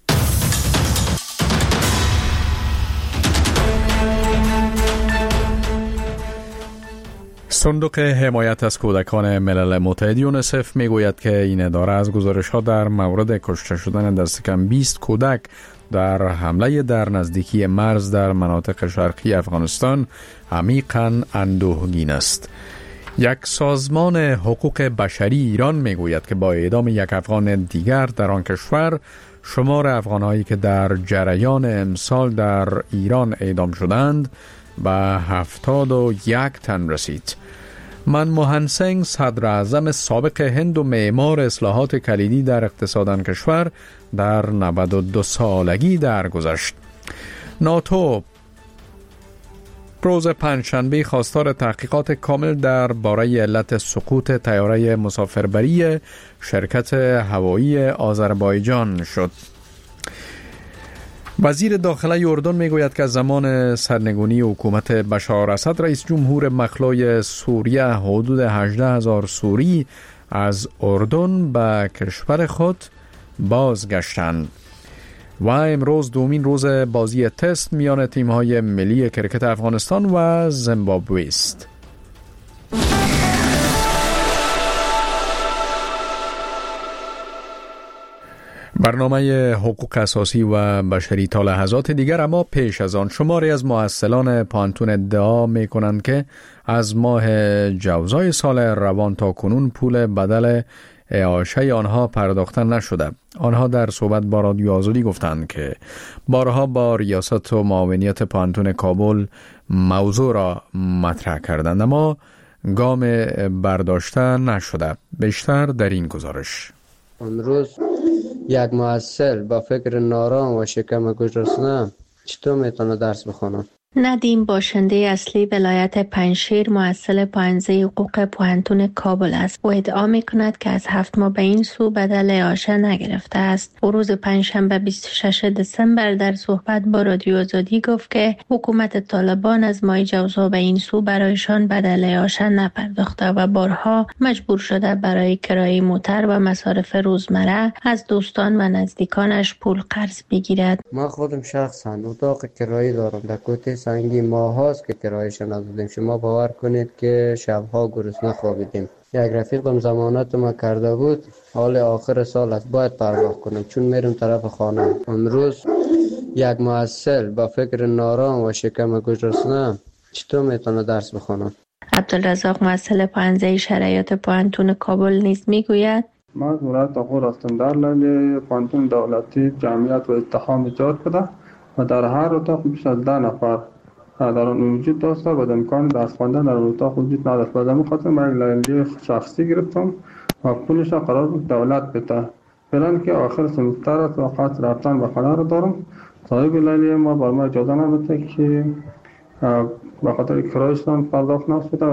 صندوق حمایت از کودکان ملل متحد یونیسف میگوید که این اداره از گزارش‌ها در مورد کشته شدن دست کم 20 کودک در حمله در نزدیکی مرز در مناطق شرقی افغانستان عمیقاً اندوهگین است. یک سازمان حقوق بشری ایران میگوید که با اعدام یک افغان دیگر در آن کشور، شمار افغانهایی که در جریان امسال در ایران اعدام شدند به 71 تن رسید. منموهن سینگ، صدر اعظم سابق هند و معمار اصلاحات کلیدی در اقتصاد آن کشور، در 92 سالگی درگذشت. ناتو روز پنجشنبه خواستار تحقیقات کامل در باره علت سقوط طیاره مسافربری شرکت هوایی آذربایجان شد. وزیر داخله اردن میگوید که زمان سرنگونی حکومت بشار اسد رئیس جمهور مخلوع سوریه حدود 18,000 سوری از اردن به کشور خود بازگشتند. و امروز دومین روز بازی تست میان تیم‌های ملی کرکت افغانستان و زیمبابوه است. برنامه حقوق اساسی و بشری تا لحظات دیگر، اما پیش از آن شماری از مؤسسان پانتون ادعا می کنند که از ماه جوزای سال روان تا کنون پول بدل اعاشه آنها پرداخته نشده. آنها در صحبت با رادیو آزادی گفتند که بارها با ریاست و معاونیت پانتون کابل موضوع را مطرح کردند، اما گام برداشته نشده. بیشتر در این گزارش. امروز یک محصل با فکر نارام و شکم گذاشتن چطور میتونه درس بخونه؟ ندیم باشنده اصلی ولایت پنجشیر محصل پایان‌زده حقوق پانتون کابل است. او ادعا می‌کند که از 7 ماه به این سو بدل اعاشه نگرفته است. او روز پنجشنبه 26 دسامبر در صحبت با رادیو آزادی گفت که حکومت طالبان از ماه جوزا به این سو برایشان بدل اعاشه نپرداخته و بارها مجبور شده برای کرایه موتر و مصارف روزمره از دوستان و نزدیکانش پول قرض بگیرد. ما خودم شخصا اتاق کرایه دارم در کوته سنگی، ماه هاست که کرایش ندادیم. شما باور کنید که شبها گرسنه خوابیدیم. یک رفیقم ضمانت ما کرده بود، حال آخر سال است باید پرداخت کنم چون میرم طرف خانه. امروز یک محصل با فکر نارام و شکم گرسنه چطور میتونه درس بخونه؟ عبدالرزاق محصل پایان‌زده شرایط پانتون کابل نیز میگوید ما از ولایت تاخور هستم. در لیلی پانتون دولتی جمعیت و ازدحام ایجاد شده و در هر اتاق بیش از 10 نفر در آن وجود داشته و امکان درس خواندن در اتاق وجود نداشت. و در این خاطر من لیلی شخصی گرفتم و پولش قرار بود دولت بده. فعلا که آخر سمستر است و قصد رفتن به خانه رو دارم. صاحب لیلی ما بر ما اجازه نمیده که به خاطر کرایشان پرداخت نشده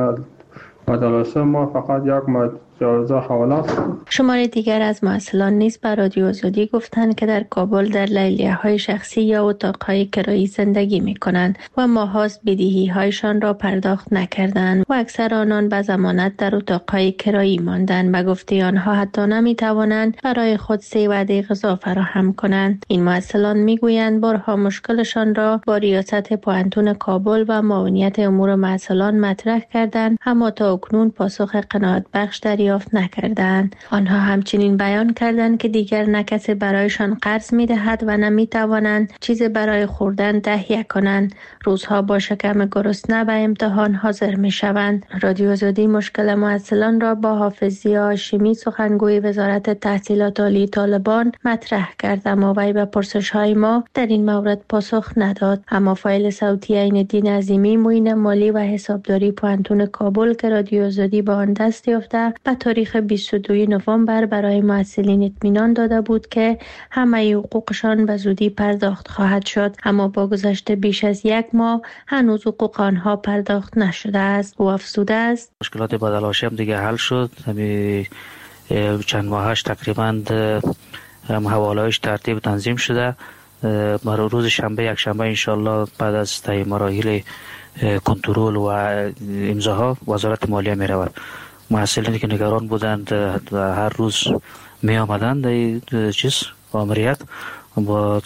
و دلشه ما فقط یک ماه جایزه حواله است. شماره دیگر از محصلان نیز بر رادیو آزادی گفتند که در کابل در لیلیه‌های شخصی یا اتاق‌های کرایی زندگی می‌کنند و ماه‌هاست بدهی‌هایشان را پرداخت نکردند و اکثر آنان به ضمانت در اتاق‌های کرایی ماندند. به گفته آنها حتی نمی‌توانند برای خود 3 وعده غذا فراهم کنند. این محصلان می‌گویند بارها مشکلشان را با ریاست پانتون کابل و معاونیت امور محصلان مطرح کردند، اما تا اکنون پاسخ قناعت‌بخش دریافت نکردند. آنها همچنین بیان کردند که دیگر نه کسی برایشان قرض می‌دهد و نمی‌توانند چیز برای خوردن تهیه کنند. روزها با شکم گرسنه به امتحان حاضر می‌شوند. رادیو آزادی مشکل محصلان را با حافظ ضیا هاشمی سخنگوی وزارت تحصیلات عالی طالبان مطرح کرد، اما وی به پرسش‌های ما در این مورد پاسخ نداد. اما فایل صوتی عین‌الدین عظیمی معین مالی و حسابداری پانتون کابل که رادیو آزادی با آن دست یافته به تاریخ 22 نوامبر برای محصلین اطمینان داده بود که همه حقوقشان به زودی پرداخت خواهد شد، اما با گذشت بیش از 1 ماه هنوز حقوق آنها پرداخت نشده است. او افزوده است مشکلات بدل اعاشه دیگه حل شد. همین چند ماهش تقریبا حواله‌اش ترتیب تنظیم شده. برای روز شنبه یک شنبه انشالله بعد از طی مراحل کنترل و امضاها وزارت مالیه می رود. محصلینی که نگران بودند هر روز می آمدند در آمریت با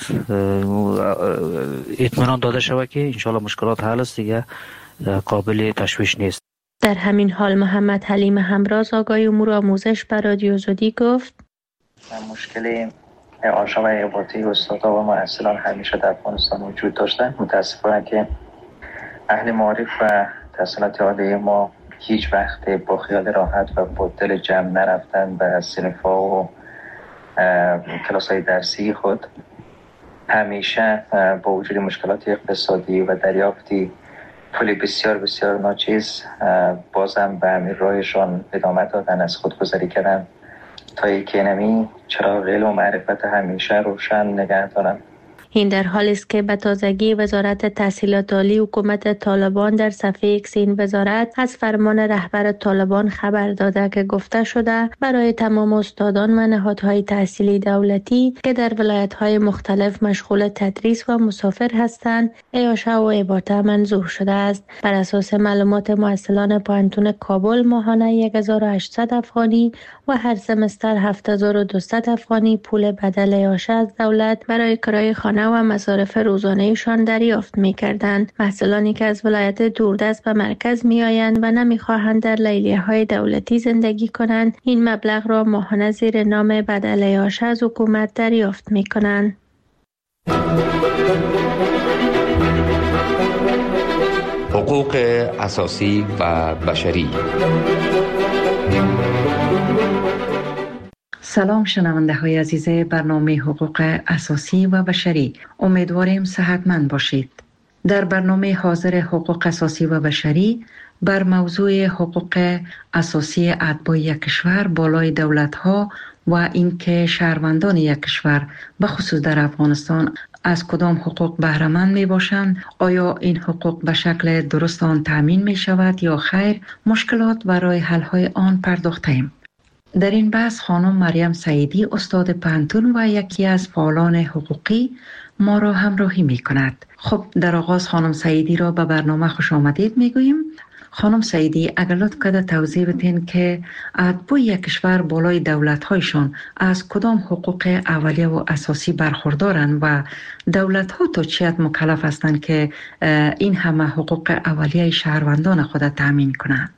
اطمینان داده شود که انشاءالله مشکلات حل است، دیگه قابل تشویش نیست. در همین حال محمد حلیم همراز آقای امور آموزش بر رادیو آزادی گفت مشکل آشنا و ارتباطی استادا و محصلان همیشه در افغانستان وجود داشته. متاسفانه که اهل معارف و تحصیلات عالی ما هیچ وقت با خیال راحت و با دل جمع نرفتن به صنف‌ها و کلاس‌های درسی خود. همیشه با وجود مشکلات اقتصادی و دریافتی پول بسیار بسیار ناچیز بازم به همین راهشان ادامه دادن، از خودگذری کردن تا اینکه نمی چراغ علم و معرفت همیشه روشن نگه دارن. این در حالی است که به تازگی وزارت تحصیلات عالی حکومت طالبان در صفحه ایکس این وزارت از فرمان رهبر طالبان خبر داده که گفته شده برای تمام استادان و نهادهای تحصیلی دولتی که در ولایت‌های مختلف مشغول تدریس و مسافر هستند عیاشه و اباطه منظور شده است. بر اساس معلومات محصلان پوهنتون کابل ماهانه 1800 افغانی و هر سمستر 7200 افغانی پول بدل عیاشه از دولت برای کرایه خانه و مصارف روزانه‌شان دریافت می‌کردند. محصلانی که از ولایت دوردست به مرکز می‌آیند و نمی‌خواهند در لیلیه‌های دولتی زندگی کنند، این مبلغ را ماهانه زیر نام بدل عیاشه از حکومت دریافت می‌کنند. حقوق اساسی و بشری. سلام شنونده های عزیز برنامه حقوق اساسی و بشری، امیدواریم صحتمند باشید. در برنامه حاضر حقوق اساسی و بشری بر موضوع حقوق اساسی اتباع یک کشور بالای دولت ها و اینکه شهروندان یک کشور به خصوص در افغانستان از کدام حقوق بهره مند می باشند، آیا این حقوق به شکل درست آن تامین می شود یا خیر، مشکلات و راه حل های آن پرداختیم. در این بحث خانم مریم سعیدی استاد پوهنتون و یکی از فعالان حقوقی ما را همراهی می کند. خب در آغاز خانم سعیدی را به برنامه خوش آمدید می گوییم. خانم سعیدی اگر لطف کرده توضیح بدین که اتباع یک کشور بالای دولت‌هایشان از کدام حقوق اولیه و اساسی برخوردارند و دولت‌ها تا چه حد مکلف هستند که این همه حقوق اولیه شهروندان خود تامین کنند؟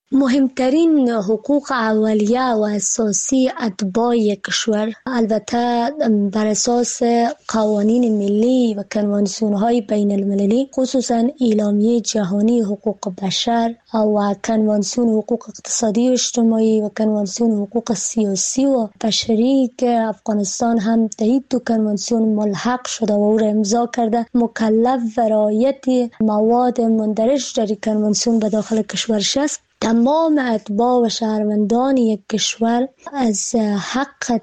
مهمترین حقوق اولیه و اساسی اتباع یک کشور البته بر اساس قوانین ملی و کنوانسیون‌های بین المللی، خصوصا اعلامیه جهانی حقوق بشر و کنوانسیون حقوق اقتصادی و اجتماعی و کنوانسیون حقوق سیاسی و بشری که افغانستان هم در این دو کنوانسیون ملحق شده و او را امضا کرده، مکلف و رعایت مواد مندرج در کنوانسیون به داخل کشورش است. تمام اتباع و شهروندان یک کشور از حق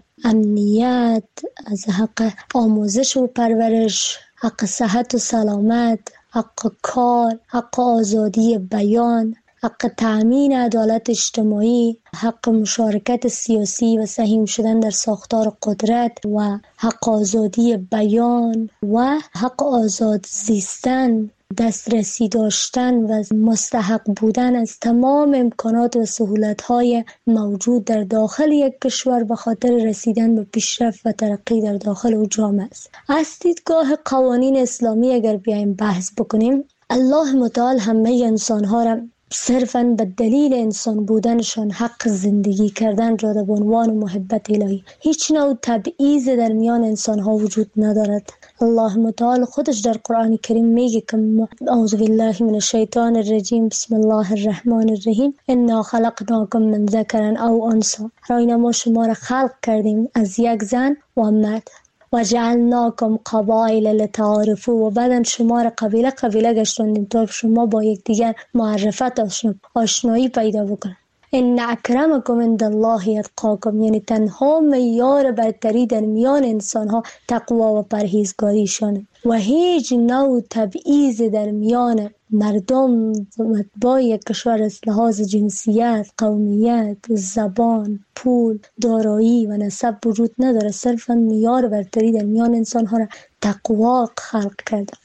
امنیت، از حق آموزش و پرورش، حق صحت و سلامت، حق کار، حق آزادی بیان، حق تأمین عدالت اجتماعی، حق مشارکت سیاسی و سهیم شدن در ساختار قدرت و حق آزادی بیان و حق آزاد زیستن، دسترسی داشتن و مستحق بودن از تمام امکانات و سهولت‌های موجود در داخل یک کشور به خاطر رسیدن به پیشرفت و ترقی در داخل او جامعه است. از دیدگاه قوانین اسلامی اگر بیایم بحث بکنیم، الله متعال همه انسان‌ها را صرفاً به دلیل انسان بودنشان حق زندگی کردن را به عنوان محبت الهی، هیچ نوع تبعیض در میان انسان‌ها وجود ندارد. الله متعال خودش در قرآن کریم میگه که اعوذ بالله من الشیطان الرجیم بسم الله الرحمن الرحیم انا خلقناکم من ذکر او انثی، راینا ما شما را خلق کردیم از یک زن و مرد و جعلناکم قبایل لتعارفوا، و بعدن شما را قبیله قبیله گشتوندیم تا شما با یکدیگر معرفت آشنایی پیدا بکنید. ان اکرمکم عند الله اتقاکم، یعنی تنها معیار برتری در میان انسان‌ها تقوا و پرهیزگاریشانه و هیچ نوع تبعیض در میان مردم با یک کشور از لحاظ جنسیت، قومیت، زبان، پول، دارایی و نسب وجود نداره. صرفاً معیار برتری در میان انسان‌ها را تقوا خلق کرده.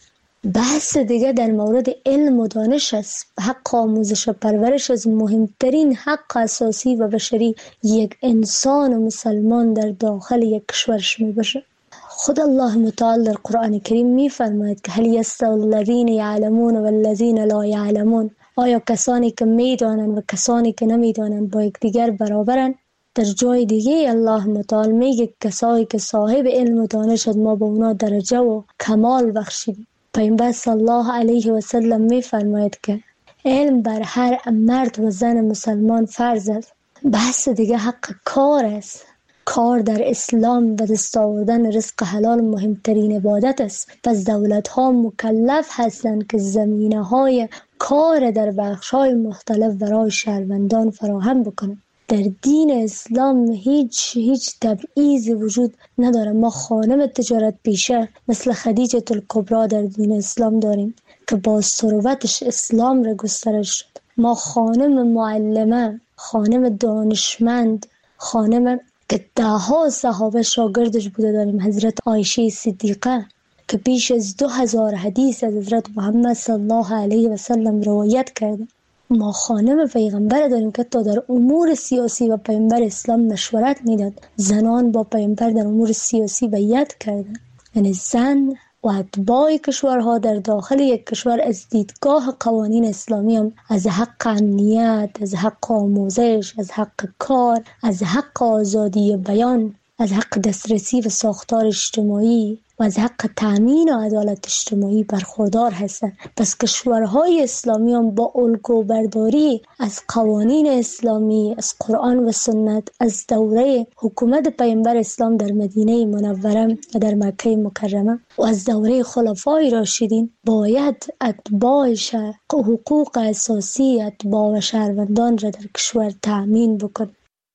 بحث دیگه در مورد علم و دانش است. حق آموزش و پرورش از مهمترین حق اساسی و بشری یک انسان و مسلمان در داخل یک کشورش می باشه. خود الله متعال در قرآن کریم می فرماید که هل یستوی الذین یعلمون و الذین لا یعلمون، آیا کسانی که می دانند و کسانی که نمی دانند با یکدیگر برابرند؟ در جای دیگه الله متعال میگه کسایی که صاحب علم و دانش ما با اونا درجه و کمال بخشیدیم. پیامبر صلی الله علیه و سلم می فرماید که علم بر هر مرد و زن مسلمان فرض است. بحث دیگه حق کار است. کار در اسلام و دست آوردن رزق حلال مهمترین عبادت است. پس دولت ها مکلف هستند که زمینه های کار در بخش های مختلف برای شهروندان فراهم بکنند. در دین اسلام هیچ تبعیضی وجود نداره. ما خانم تجارت پیشه مثل خدیجه الکبری در دین اسلام داریم که با ثروتش اسلام را گسترش شد. ما خانم معلمه، خانم دانشمند، خانم که دهها صحابه شاگردش بوده داریم، حضرت عایشه صدیقه که بیش از 2000 حدیث از حضرت محمد صلی الله علیه و سلم روایت کرده. ما خانم پیغمبر داریم که تا در امور سیاسی و پیغمبر اسلام مشورت میداد. زنان با پیغمبر در امور سیاسی بیعت کردند. یعنی زن و اتباع کشورها در داخل یک کشور از دیدگاه قوانین اسلامی هم از حق امنیت، از حق آموزش، از حق کار، از حق آزادی بیان، از حق دسترسی و ساختار اجتماعی و از حق تأمین و عدالت اجتماعی برخوردار هستند. پس کشورهای اسلامی هم با الگو برداری از قوانین اسلامی، از قرآن و سنت، از دوره حکومت پیامبر اسلام در مدینه منوره و در مکه مکرمه و از دوره خلفای راشدین باید اتباعش حقوق اساسی اتباع و شهروندان را در کشور تأمین بکن.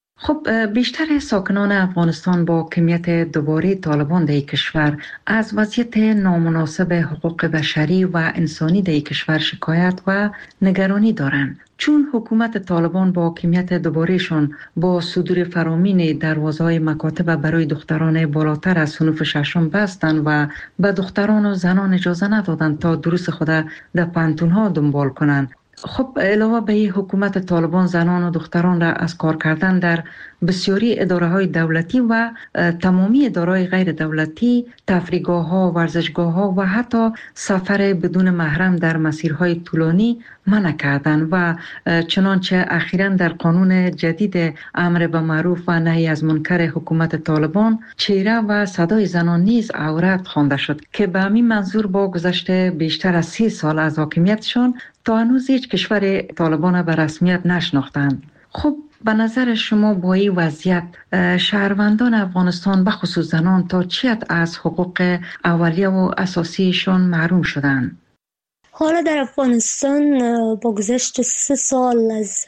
خب بیشتر ساکنان افغانستان با کمیت دوباره طالبان در کشور از وضعیت نامناسب حقوق بشری و انسانی در کشور شکایت و نگرانی دارند، چون حکومت طالبان با کمیت دوبارهشان با صدور فرامین دروازه‌های مکاتب برای دختران بالاتر از صنف ششم بستند و به دختران و زنان اجازه ندادند تا دروس خود در پانتون‌ها دنبال کنند. خب علاوه به حکومت طالبان زنان و دختران را از کار کردن در بسیاری اداره‌های دولتی و تمامی اداره‌های غیر دولتی، تفریحگاه‌ها، ورزشگاه‌ها و حتی سفر بدون محرم در مسیرهای طولانی منع کردند و چنانچه اخیراً در قانون جدید امر به معروف و نهی از منکر حکومت طالبان چهره و صدای زنان نیز عورت خوانده شد که به همین منظور با گذشت بیشتر از 30 سال از حاکمیتشان تا هنوز هیچ کشور طالبان به رسمیت نشناختند. خب به نظر شما با این وضعیت شهروندان افغانستان به خصوص زنان تا چه حد از حقوق اولیه و اساسیشان محروم شدند؟ حالا در افغانستان با گذشت 3 سال از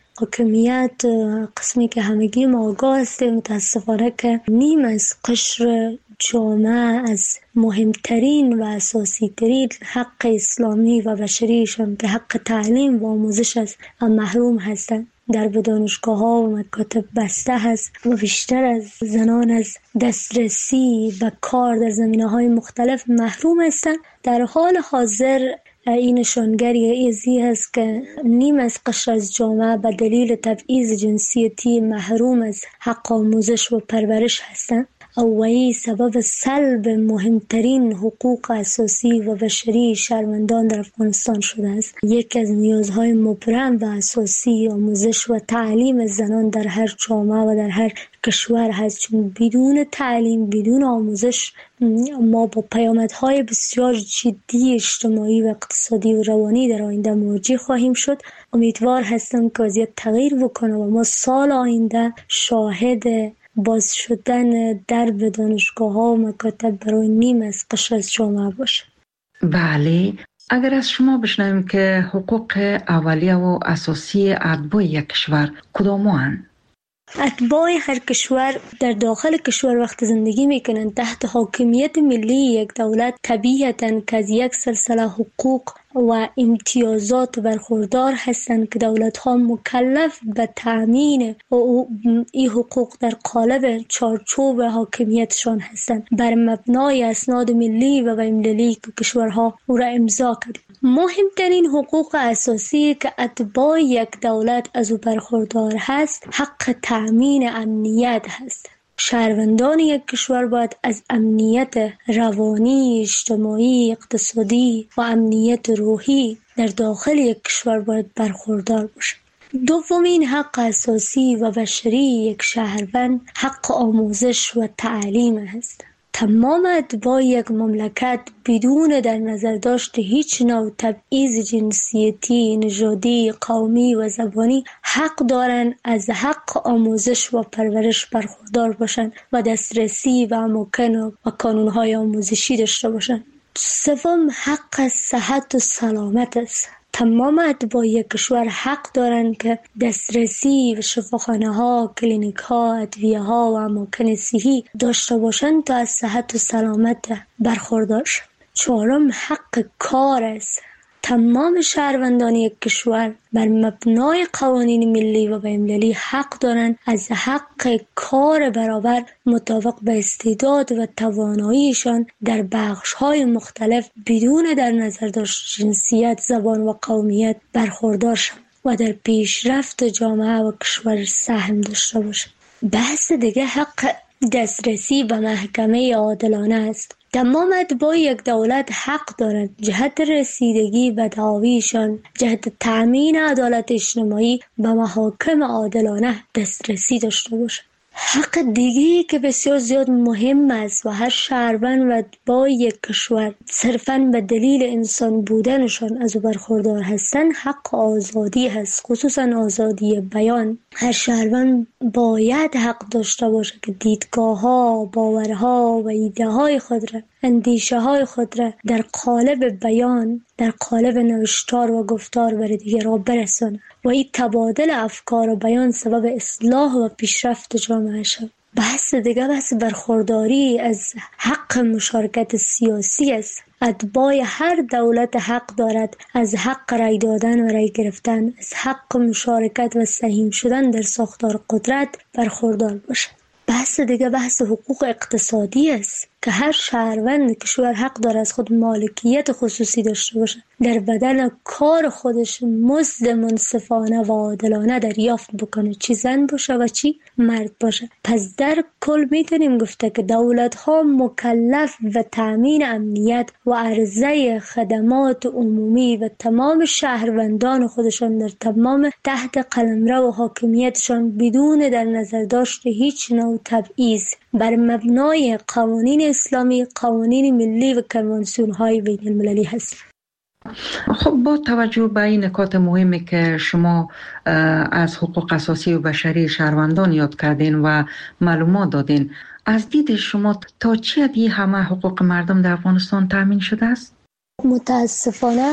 حاکمیت قسمی که همگی ما آگاه هستیم متاسفانه که نیم از قشر جامعه از مهمترین و اساسی ترین حق اسلامی و بشریشان که حق تعلیم و آموزش است محروم هستند. در دانشگاه ها و مکاتب بسته هست و بیشتر از زنان از دسترسی و کار در زمینه های مختلف محروم هستند. در حال حاضر این نشانگری ازی هست که نیم از قشر از جامعه به دلیل تبعیض جنسیتی محروم از حق آموزش و پرورش هستند و این سبب سلب مهمترین حقوق اساسی و بشری شهروندان در افغانستان شده است. یکی از نیازهای مبرم و اساسی آموزش و تعلیم زنان در هر جامعه و در هر کشور هست، چون بدون تعلیم، بدون آموزش ما با پیامدهای بسیار جدی اجتماعی و اقتصادی و روانی در آینده مواجه خواهیم شد. امیدوار هستم که وضعیت تغییر بکنه و ما سال آینده شاهد باز شدن درب دانشگاه ها و مکاتب برای نیم از قشر از جامعه باشه. بله، اگر از شما بشنویم که حقوق اولیه و اساسی اتباع یک کشور کدام‌اند؟ اتباع هر کشور در داخل کشور وقت زندگی میکنند تحت حاکمیت ملی یک دولت، طبیعتاً که از یک سلسله حقوق و امتیازات برخوردار هستند که دولت‌ها مکلف به تأمین این حقوق در قالب چارچوب حاکمیتشان هستند بر مبنای اسناد ملی و بین‌المللی که کشورها او را امضا کرده. مهمترین حقوق اساسی که اتباع یک دولت از او برخوردار هست حق تأمین امنیت هست. شهروندان یک کشور باید از امنیت روانی، اجتماعی، اقتصادی و امنیت روحی در داخل یک کشور باید برخوردار باشند. دومین حق اساسی و بشری یک شهروند حق آموزش و تعلیم است. تمام اتباع یک مملکت بدون در نظر داشت هیچ نوع تبعیض جنسیتی، نژادی، قومی و زبانی حق دارند از حق آموزش و پرورش برخوردار باشند و دسترسی و اماکن و کانون‌های آموزشی داشته باشند. سوم حق صحت و سلامت است. تمام اتباع یک کشور حق دارند که دسترسی به شفاخانه‌ها، کلینیک‌ها، ادویه‌ها و اماکن صحی داشته باشند تا از صحت و سلامت برخوردار شوند. چهارم حق کار است. تمام شهروندان یک کشور بر مبنای قوانین ملی و بین‌المللی حق دارند از حق کار برابر مطابق به استعداد و تواناییشان در بخش‌های مختلف بدون در نظر داشت جنسیت، زبان و قومیت برخوردار شوند و در پیشرفت جامعه و کشور سهم داشته باشند. بحث دیگه حق دسترسی به محکمه عادلانه است. تمام اتباع یک دولت حق دارند جهت رسیدگی به دعاویشان، جهت تأمین عدالت اجتماعی به محاکم عادلانه دسترسی داشته باشند. حق دیگری که بسیار زیاد مهم است و هر شهروند و اتباع یک کشور صرفاً به دلیل انسان بودنشان از او برخوردار هستند حق آزادی هست، خصوصاً آزادی بیان. هر شهروند باید حق داشته باشه که دیدگاه‌ها، باورها و ایده‌های خود را، اندیشه‌های خود را در قالب بیان، در قالب نوشتار و گفتار بر دیگران برساند و این تبادل افکار و بیان سبب اصلاح و پیشرفت جامعه شد. بحث دیگه بحث برخورداری از حق مشارکت سیاسی است. اتباع هر دولت حق دارد از حق رای دادن و رای گرفتن، از حق مشارکت و سهیم شدن در ساختار قدرت برخوردار باشد. بحث دیگه بحث حقوق اقتصادی است که هر شهروند کشور حق دارد از خود مالکیت خصوصی داشته باشد، در بدل کار خودش مزد منصفانه و عادلانه دریافت بکنه، چی زن باشه و چی مرد باشه. پس در کل میتونیم گفته که دولت‌ها مکلف به تامین امنیت و عرضه خدمات عمومی و تمام شهروندان خودشان در تمام تحت قلمرو و حاکمیتشان بدون در نظر داشت هیچ نوع تبعیض بر مبنای قوانین اسلامی، قوانین ملی و کنوانسیون‌های بین المللی هست. خب با توجه به این نکات مهمی که شما از حقوق اساسی و بشری شهروندان یاد کردین و معلومات دادین، از دید شما تا چه حدی همه حقوق مردم در افغانستان تامین شده است؟ متاسفانه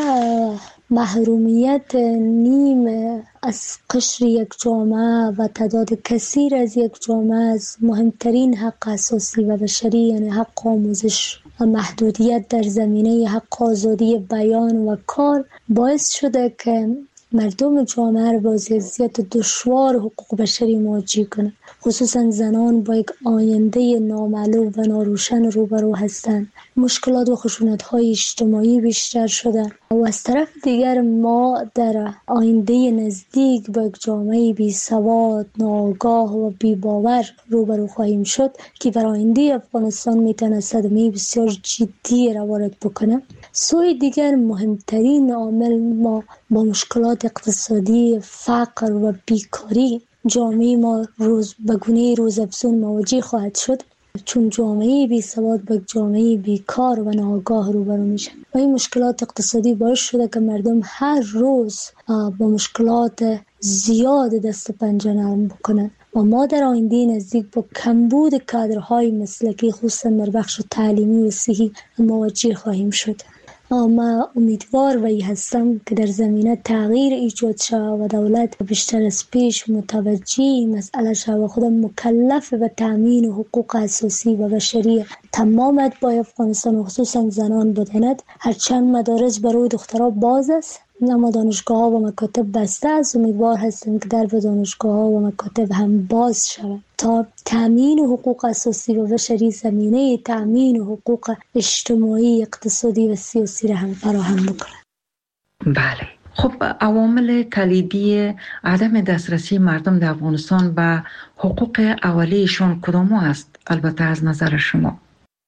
محرومیت نیم از قشر یک جامعه و تعداد کثیر از یک جامعه از مهمترین حق اساسی و بشری یعنی حق آموزش و محدودیت در زمینه حق آزادی بیان و کار باعث شده که مردم جامعه را با وضعیت دشوار حقوق بشری مواجه کنند. خصوصا زنان با یک آینده نامعلوم و ناروشن روبرو هستند. مشکلات و خشونت‌های اجتماعی بیشتر شده و از طرف دیگر ما در آینده نزدیک با یک جامعه بی سواد، ناآگاه و بی باور روبرو خواهیم شد که بر آینده افغانستان میتونه صدمه بسیار جدی را وارد بکنه. سوی دیگر مهمترین عامل ما با مشکلات اقتصادی، فقر و بیکاری جامعه ما به گونه روزافزون مواجه خواهد شد، چون جامعه بی سواد با جامعه بیکار و ناآگاه روبرو میشه و این مشکلات اقتصادی باعث شده که مردم هر روز با مشکلات زیاد دست پنجه نرم بکنن و ما در آینده نزدیک با کمبود کادرهای مسلکی خصوصا در بخش تعلیمی و صحی مواجه خواهیم شد. ما امیدوار وی هستم که در زمینه تغییر ایجاد شود و دولت بیشتر از پیش متوجه مسئله شود و خود مکلف به تامین حقوق اساسی و بشری تمام اتباع افغانستان و خصوصا زنان بداند. هرچند مدارس برای دخترها باز است اما دانشگاه ها و مکاتب بسته است. امیدوار هستم که در دانشگاه ها و مکاتب هم باز شود تا تامین حقوق اساسی و بشری زمینه تامین حقوق اجتماعی، اقتصادی و سیاسی را هم فراهم بکنند. بله. خب عوامل کلیدی عدم دسترسی مردم در افغانستان به حقوق اولیه‌شان کدام است؟ البته از نظر شما.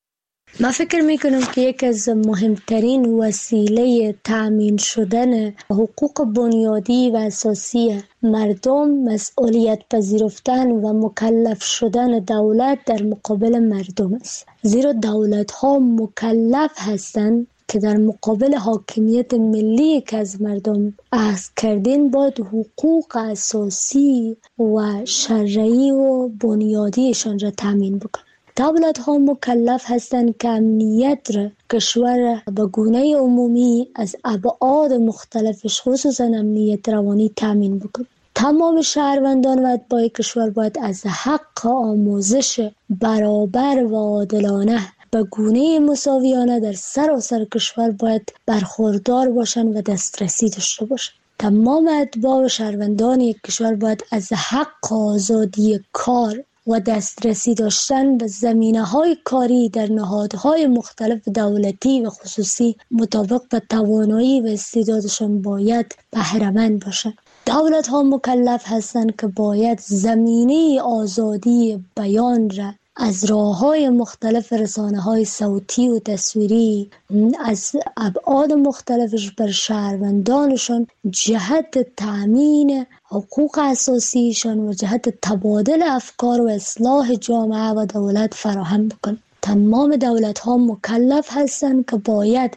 من فکر میکنم که یک از مهمترین وسیله تأمین شدن حقوق بنیادی و اساسی مردم مسئولیت پذیرفتن و مکلف شدن دولت در مقابل مردم است. زیرا دولت ها مکلف هستند که در مقابل حاکمیت ملی که از مردم اخذ کردین باید حقوق اساسی و شرعی و بنیادیشان را تأمین بکنند. دولت ها مکلف هستند که امنیت را کشور به گونه عمومی از ابعاد مختلفش خصوصا امنیت روانی تامین بکنند. تمام شهروندان و اتباع کشور باید از حق آموزش برابر و عادلانه به گونه مساویانه در سراسر کشور باید برخوردار باشند و دسترسی داشته باشند. تمام اتباع و شهروندان یک کشور باید از حق آزادی کار و دسترسی داشتن به زمینه‌های کاری در نهادهای مختلف دولتی و خصوصی مطابق به توانایی و استعدادشان باید بهره‌مند باشند. دولت‌ها مکلف هستند که باید زمینه آزادی بیان را از راه‌های مختلف رسانه‌های صوتی و تصویری از ابعاد مختلفش بر شهروندانشان جهت تأمین حقوق اساسیشان و جهت تبادل افکار و اصلاح جامعه و دولت فراهم بکنند. تمام دولت‌ها مکلف هستند که باید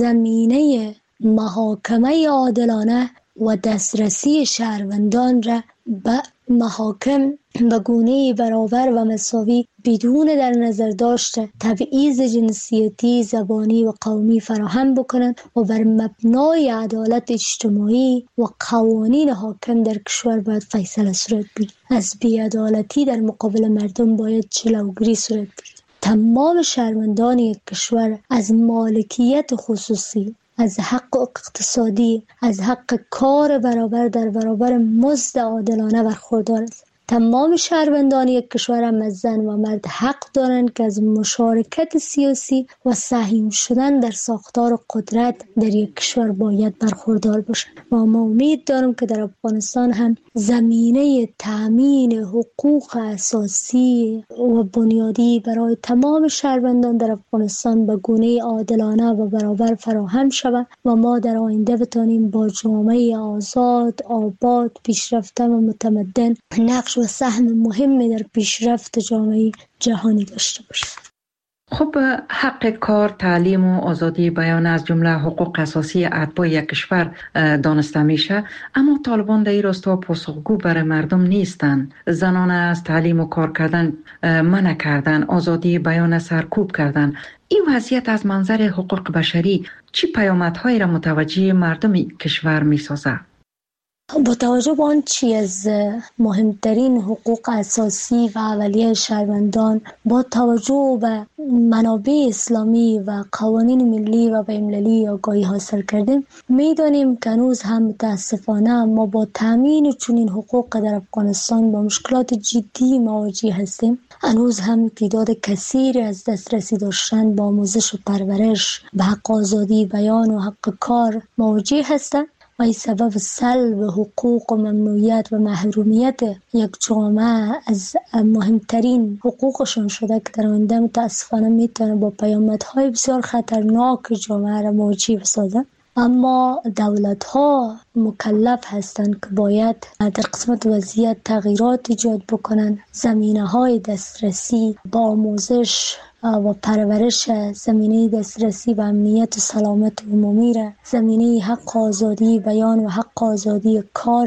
زمینه محاکمه عادلانه و دسترسی شهروندان را به محاکم به گونه برابر و مساوی بدون در نظر داشته تبعیض جنسیتی، زبانی و قومی فراهم بکنند و بر مبنای عدالت اجتماعی و قوانین حاکم در کشور باید فیصله صورت بگیرد. از بی‌عدالتی در مقابل مردم باید جلوگیری صورت بگیرد. تمام شهروندان یک کشور از مالکیت خصوصی، از حق اقتصادی، از حق کار برابر در برابر مزد عادلانه برخوردار است. تمام شهروندان یک کشور هم از زن و مرد حق دارند که از مشارکت سیاسی و سهیم شدن در ساختار قدرت در یک کشور باید برخوردار باشند. و ما امید دارم که در افغانستان هم زمینه تأمین حقوق اساسی و بنیادی برای تمام شهروندان در افغانستان به گونه عادلانه و برابر فراهم شود و ما در آینده بتانیم با جامعه آزاد، آباد، پیشرفته و متمدن نقش و سهم مهمی در پیشرفت جامعه جهانی داشته باشیم. خب حق کار، تعلیم و آزادی بیان از جمله حقوق اساسی اتباع یک کشور دانسته میشه، اما طالبان در این راستا پاسخگو برای مردم نیستند. زنان از تعلیم و کار کردن منع کردن، آزادی بیان سرکوب کردن. این وضعیت از منظر حقوق بشری چی پیامدهایی را متوجه مردم کشور میسازه؟ با توجه به آنچه از مهمترین حقوق اساسی و اولیه شهروندان با توجه به منابع اسلامی و قوانین ملی و بین‌المللی آگاهی حاصل کردیم، می‌دانیم که هنوز هم متاسفانه ما با تامین چنین حقوق در افغانستان با مشکلات جدی مواجه هستیم. هنوز هم تعداد کثیری از دسترسی داشتن با آموزش و پرورش به حق آزادی بیان و حق کار مواجه هستند و این سبب سلب حقوق و ممنوعیت و محرومیت یک جامعه از مهمترین حقوقشان شده که در آینده متاسفانه میتونه با پیامدهای بسیار خطرناک جامعه را مواجه بسازه. اما دولت ها مکلف هستند که باید در قسمت وضعیت تغییرات ایجاد بکنند. زمینه های دسترسی با آموزش و پرورش، زمینه دسترسی به امنیت و سلامت عمومی را، زمینه حق آزادی بیان و حق آزادی کار را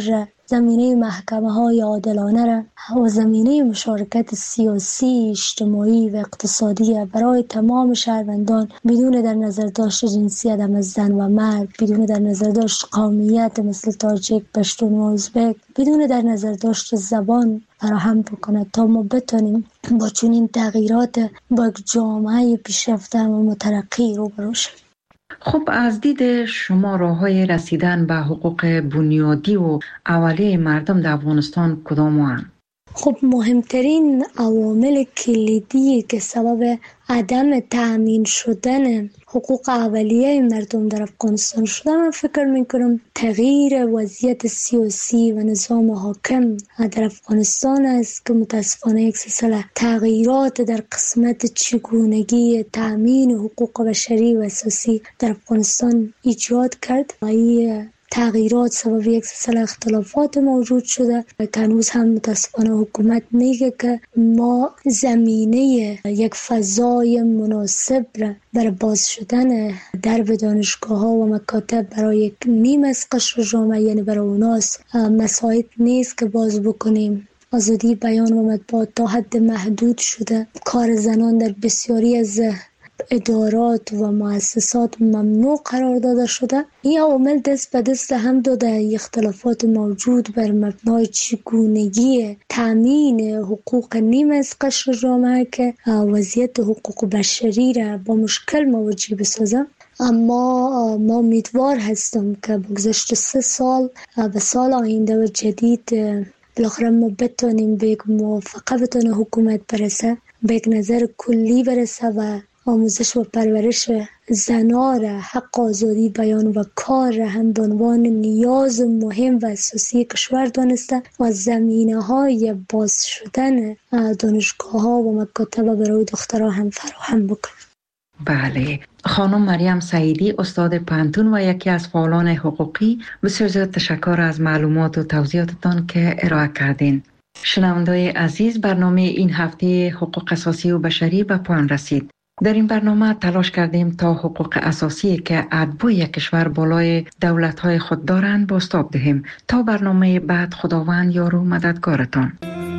زمینه محکمه های عادلانه را و زمینه مشارکت سیاسی، اجتماعی و اقتصادی برای تمام شهروندان بدون در نظر داشت جنسیت از زن و مرد، بدون در نظر داشت قومیت مثل تاجیک، پشتون و ازبک، بدون در نظر داشت زبان فراهم بکنه تا ما بتونیم با چنین تغییرات با جامعه پیشرفته و مترقی روبرو شویم. خب از دید شما راه‌های رسیدن به حقوق بنیادی و اولیه مردم در افغانستان کدام هستند؟ خب مهمترین عوامل کلیدی که سبب عدم تأمین شدن حقوق اولیه مردم در افغانستان شده، من فکر میکنم تغییر وضعیت سیاسی و نظام حاکم در افغانستان است که متاسفانه یک سلسله تغییرات در قسمت چگونگی تأمین حقوق بشری و اساسی در افغانستان ایجاد کرد. این تغییرات سبب یک سلسله اختلافات موجود شده که هنوز هم متاسفانه حکومت میگه که ما زمینه یک فضای مناسب را برای باز شدن درب دانشگاه ها و مکاتب برای یک نیم از قشر جامعه، یعنی برای اوناس مساعد نیست که باز بکنیم. آزادی بیان و مطبوعات تا حد محدود شده. کار زنان در بسیاری از ادارات و مؤسسات ممنوع قرار داده شده. این عوامل دست به دست هم داده اختلافات موجود بر مبنای چگونگی تامین حقوق نیم از قشر جامعه که وضعیت حقوق بشری را با مشکل مواجه بسازه. اما ما امیدوار هستم که بگذشت 3 سال به سال آینده و جدید بالاخره ما بتونیم به یک موافقه بتونه حکومت برسه، به یک نظر کلی برسه و آموزش و پرورش زنان را، حق آزادی بیان و کار را هم به عنوان نیاز مهم و اساسی کشور دانسته و زمینه‌های باز شدن دانشگاه ها و مکاتب برای دخترها هم فراهم بکنه. بله، خانم مریم سعیدی، استاد پانتون و یکی از فعالان حقوقی، بسیار زیاد تشکر از معلومات و توضیحاتتان که ارائه کردین. شنونده‌های عزیز، برنامه این هفته حقوق اساسی و بشری به پایان رسید. در این برنامه تلاش کردیم تا حقوق اساسی که اتباع یک کشور بالای دولت‌های خود دارند بازتاب دهیم. تا برنامه بعد، خداوند یار و مددگارتان.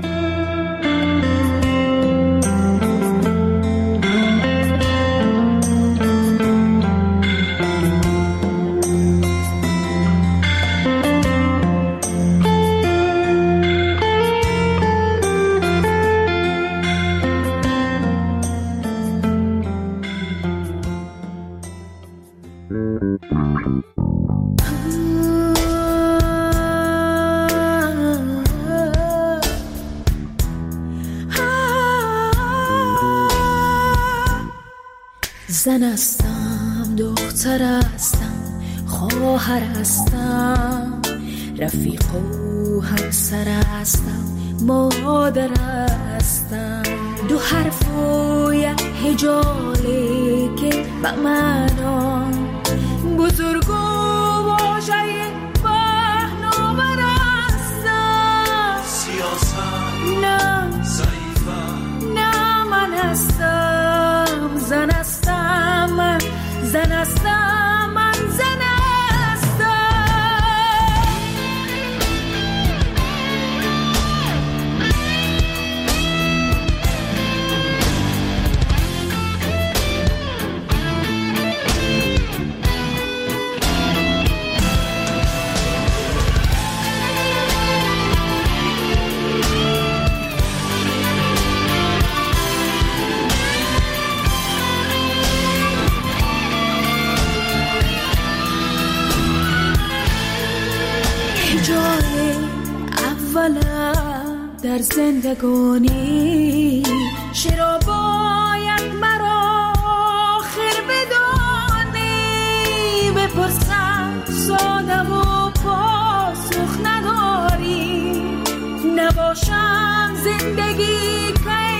زن هستم، دختر هستم، خواهر هستم، رفیق و همسر هستم، مادر هستم. دو حرف و یک هجاله که به معنا بزرگ و واژه پهناور هستم. سیاست نه، ضعیفم نه، من هستم زن هستم، من زن هستم، من زن هستم. جای اولم در زندگانی چرا باید مرا آخر بدانی؟ بپرسم ساده و پاسخ نداری. نباشم زندگی که